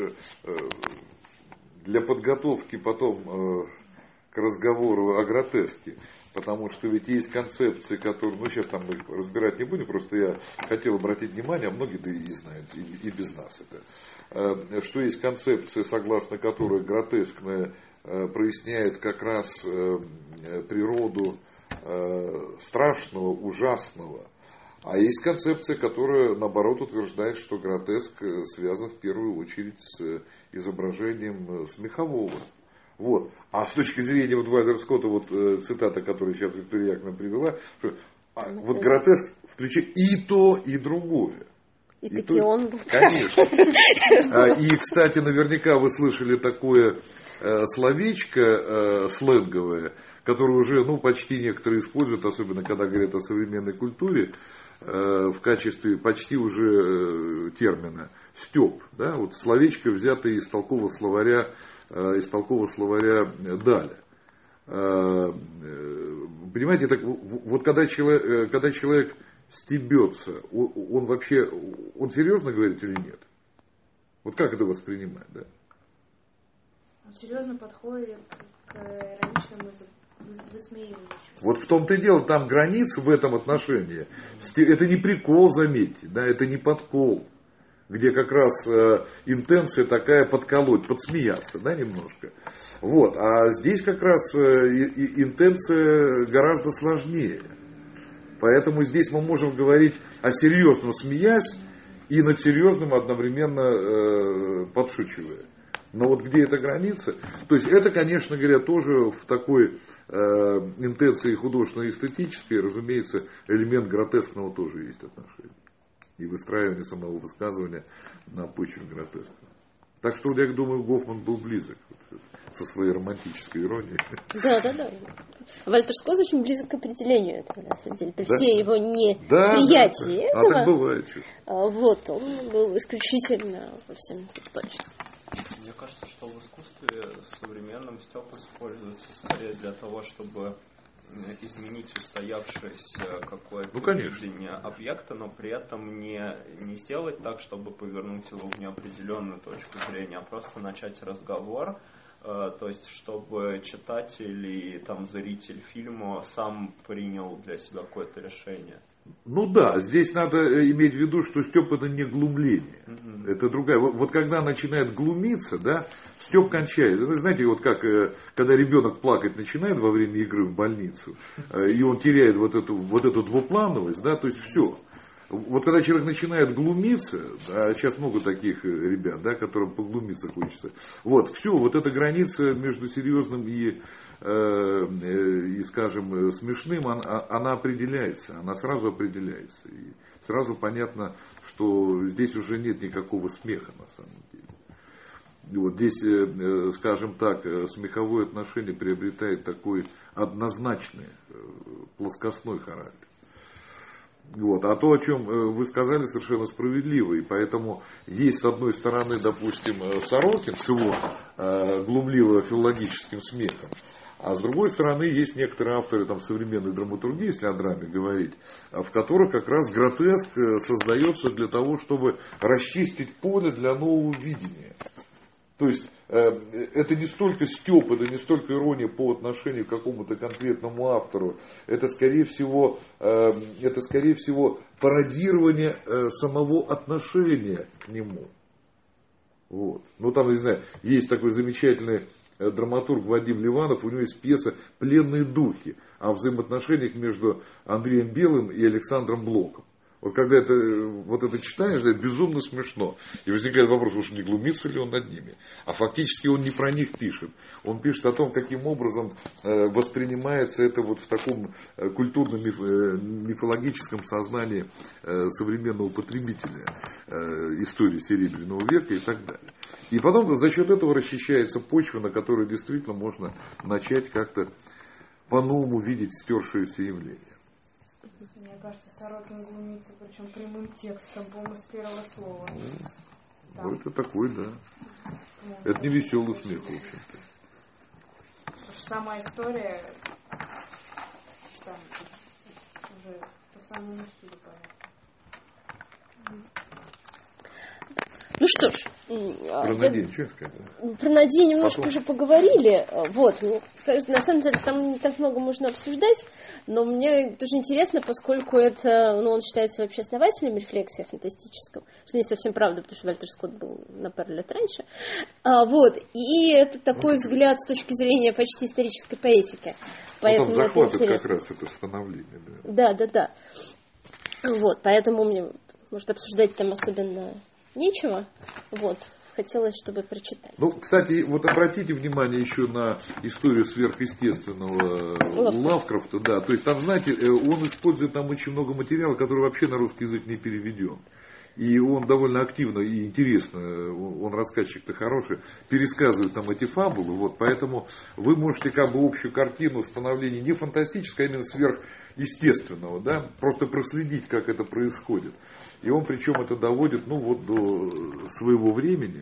для подготовки потом к разговору о гротеске. Потому что ведь есть концепции, которые, ну сейчас там мы разбирать не будем, просто я хотел обратить внимание, а многие да и знают, и без нас это, что есть концепция, согласно которой гротескное проясняет как раз природу страшного, ужасного. А есть концепция, которая, наоборот, утверждает, что гротеск связан в первую очередь с изображением смехового. Вот. А с точки зрения вот Вальтера Скотта, вот цитата, которую сейчас Виктория Яковлевна привела, что вот гротеск включает и то, и другое. И таки он был. Конечно. И, кстати, наверняка вы слышали такое словечко сленговое, которое уже почти некоторые используют, особенно когда говорят о современной культуре, в качестве почти уже термина «стёб». Да? Вот словечко, взятое из толкового словаря Даля. Понимаете, так, вот когда человек стебется, он вообще, он серьезно говорит или нет? Вот как это воспринимать, да? Он серьезно подходит к ироничному высмеиванию. Вот в том-то и дело, там границы в этом отношении. Это не прикол, заметьте, да, это не подкол, где как раз интенция такая подколоть, подсмеяться, да, немножко. Вот, а здесь как раз интенция гораздо сложнее. Поэтому здесь мы можем говорить о серьезном, смеясь, и над серьезным одновременно подшучивая. Но вот где эта граница? То есть это, конечно говоря, тоже в такой интенции художественно-эстетической, разумеется, элемент гротескного тоже есть отношение. И выстраивание самого высказывания на почве гротеска. Так что, я думаю, Гофман был близок со своей романтической иронией. Да. Вальтер Скотт очень близок к определению этого, на самом деле. При всей его неприятии этого. Так бывает. Вот, он был исключительно совсем точно. Мне кажется, что в искусстве современном стёб используется скорее для того, чтобы изменить устоявшееся какое-то видение объекта, но при этом не сделать так, чтобы повернуть его в неопределенную точку зрения, а просто начать разговор, то есть чтобы читатель и зритель фильма сам принял для себя какое-то решение. Ну да, здесь надо иметь в виду, что стёб это не глумление. Это другая. Вот когда начинает глумиться, да, стёб кончается. Вы знаете, вот как, когда ребенок плакать начинает во время игры в больницу, и он теряет вот эту двуплановость, да, то есть все. Вот когда человек начинает глумиться, а сейчас много таких ребят, да, которым поглумиться хочется, вот, все, вот эта граница между серьезным и скажем, смешным, она определяется, она сразу определяется. И сразу понятно, что здесь уже нет никакого смеха на самом деле. И вот здесь, скажем так, смеховое отношение приобретает такой однозначный, плоскостной характер. Вот. А то, о чем вы сказали, совершенно справедливо. И поэтому есть, с одной стороны, допустим, Сорокин с его глумливо-филологическим смехом. А с другой стороны, есть некоторые авторы современной драматургии, если о драме говорить, в которых как раз гротеск создается для того, чтобы расчистить поле для нового видения. То есть это не столько стёб, это не столько ирония по отношению к какому-то конкретному автору, это скорее всего пародирование самого отношения к нему. Вот. Ну там, не знаю, есть такой замечательный драматург Вадим Ливанов, у него есть пьеса «Пленные духи» о взаимоотношениях между Андреем Белым и Александром Блоком. Вот когда это читаешь, это безумно смешно. И возникает вопрос, уж не глумится ли он над ними. А фактически он не про них пишет. Он пишет о том, каким образом воспринимается это вот в таком культурно-мифологическом сознании современного потребителя истории Серебряного века и так далее. И потом за счет этого расчищается почва, на которой действительно можно начать как-то по-новому видеть стершееся явление. Мне кажется, Сорокин глумится, причем прямым текстом, по-моему, с первого слова. Ну, это такой, да. Это не веселый смех, в общем-то. Потому что сама история там уже по самому суду понятно. Ну что ж. Про Надею, что сказать? Про Надею немножко уже поговорили. Вот, на самом деле там не так много можно обсуждать, но мне тоже интересно, поскольку это, он считается вообще основателем рефлексии фантастического, что не совсем правда, потому что Вальтер Скотт был на пару лет раньше. Вот, и это такой взгляд с точки зрения почти исторической поэтики. Поэтому там захватывает как раз это становление. Да. Вот, поэтому мне, может, обсуждать там особенно нечего. Вот. хотелось, чтобы прочитали. Ну, кстати, вот обратите внимание еще на историю сверхъестественного Лавкрафта, да, то есть там, знаете, он использует там очень много материала, который вообще на русский язык не переведен. И он довольно активно и интересно, он рассказчик-то хороший, пересказывает там эти фабулы, вот, поэтому вы можете как бы общую картину становления не фантастического, а именно сверхъестественного, да, просто проследить, как это происходит. И он причем это доводит, ну, вот до своего времени.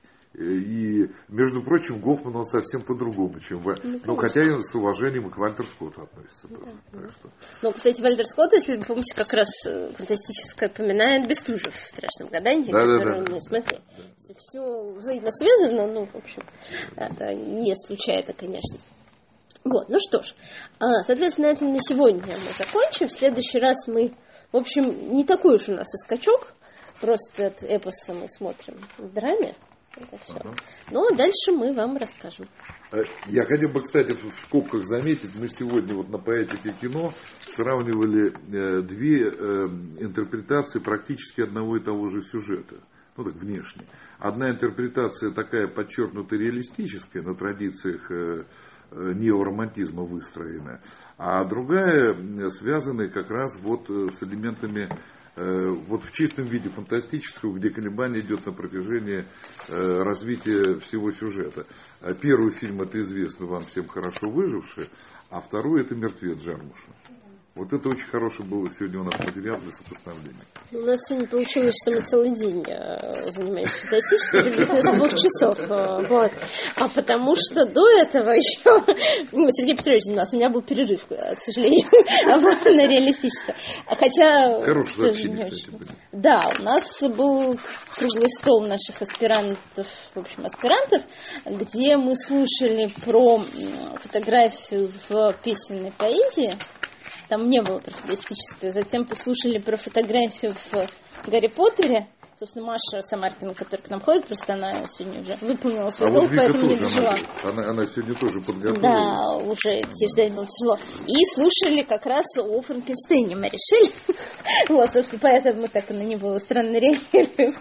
И, между прочим, Гофман он совсем по-другому, чем ну, хотя и с уважением и к Вальтеру Скотту относится тоже. Так что... Ну, кстати, Вальтер Скотт, если вы помните, как раз фантастическое поминает Бестужев в «Страшном гадании», которое мы смотрели. Все взаимосвязано, ну, в общем, это не случайно, конечно. Вот, ну что ж, соответственно, на этом на сегодня мы закончим. В следующий раз мы, в общем, не такой уж у нас и скачок, просто от эпоса мы смотрим в драме. Это все. Но дальше мы вам расскажем. Я хотел бы, кстати, в скобках заметить, мы сегодня вот на «Поэтике кино» сравнивали две интерпретации практически одного и того же сюжета. Ну так, внешне. Одна интерпретация такая подчеркнуто реалистическая, на традициях неоромантизма выстроенная, а другая связанная как раз вот с элементами вот в чистом виде фантастического, где колебание идет на протяжении развития всего сюжета. Первый фильм это известно вам всем хорошо «Выживший», а второй это «Мертвец» Джармуша. Вот это очень хороший был сегодня у нас материал для сопоставления. У нас сегодня получилось, что мы целый день занимаемся фантастическим, приблизительно с 2 часов. Вот. А потому что до этого еще Сергей Петрович занимался, у меня был перерыв, к сожалению, на реалистическое. Хотя... Хорошее сообщение, кстати, были. Да, у нас был круглый стол наших аспирантов, в общем, аспирантов, где мы слушали про фотографию в песенной поэзии. Там не было про фантастическое. Затем послушали про фотографию в «Гарри Поттере». Собственно, Маша Самаркина, которая к нам ходит, просто она сегодня уже выполнила свой долг, поэтому не дожила. Она сегодня тоже подготовилась. Да, уже идти ждать было тяжело. И слушали как раз о Франкенштейне Мэри Шелли. Вот, собственно, поэтому мы так на него странно реагируем.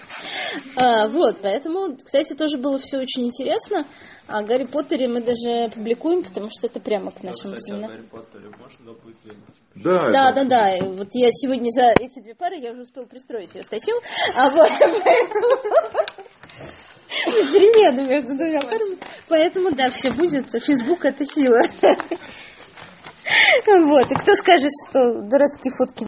Вот, поэтому, кстати, тоже было все очень интересно. О Гарри Поттере мы даже публикуем, потому что это прямо к нашему семинару. Гарри Поттере можно будет выбрать? Да. И вот я сегодня за эти 2 пары я уже успела пристроить ее статью, вот, поэтому перемена между 2 парами. Поэтому, да, все будет. Фейсбук — это сила. Вот. И кто скажет, что дурацкие фотки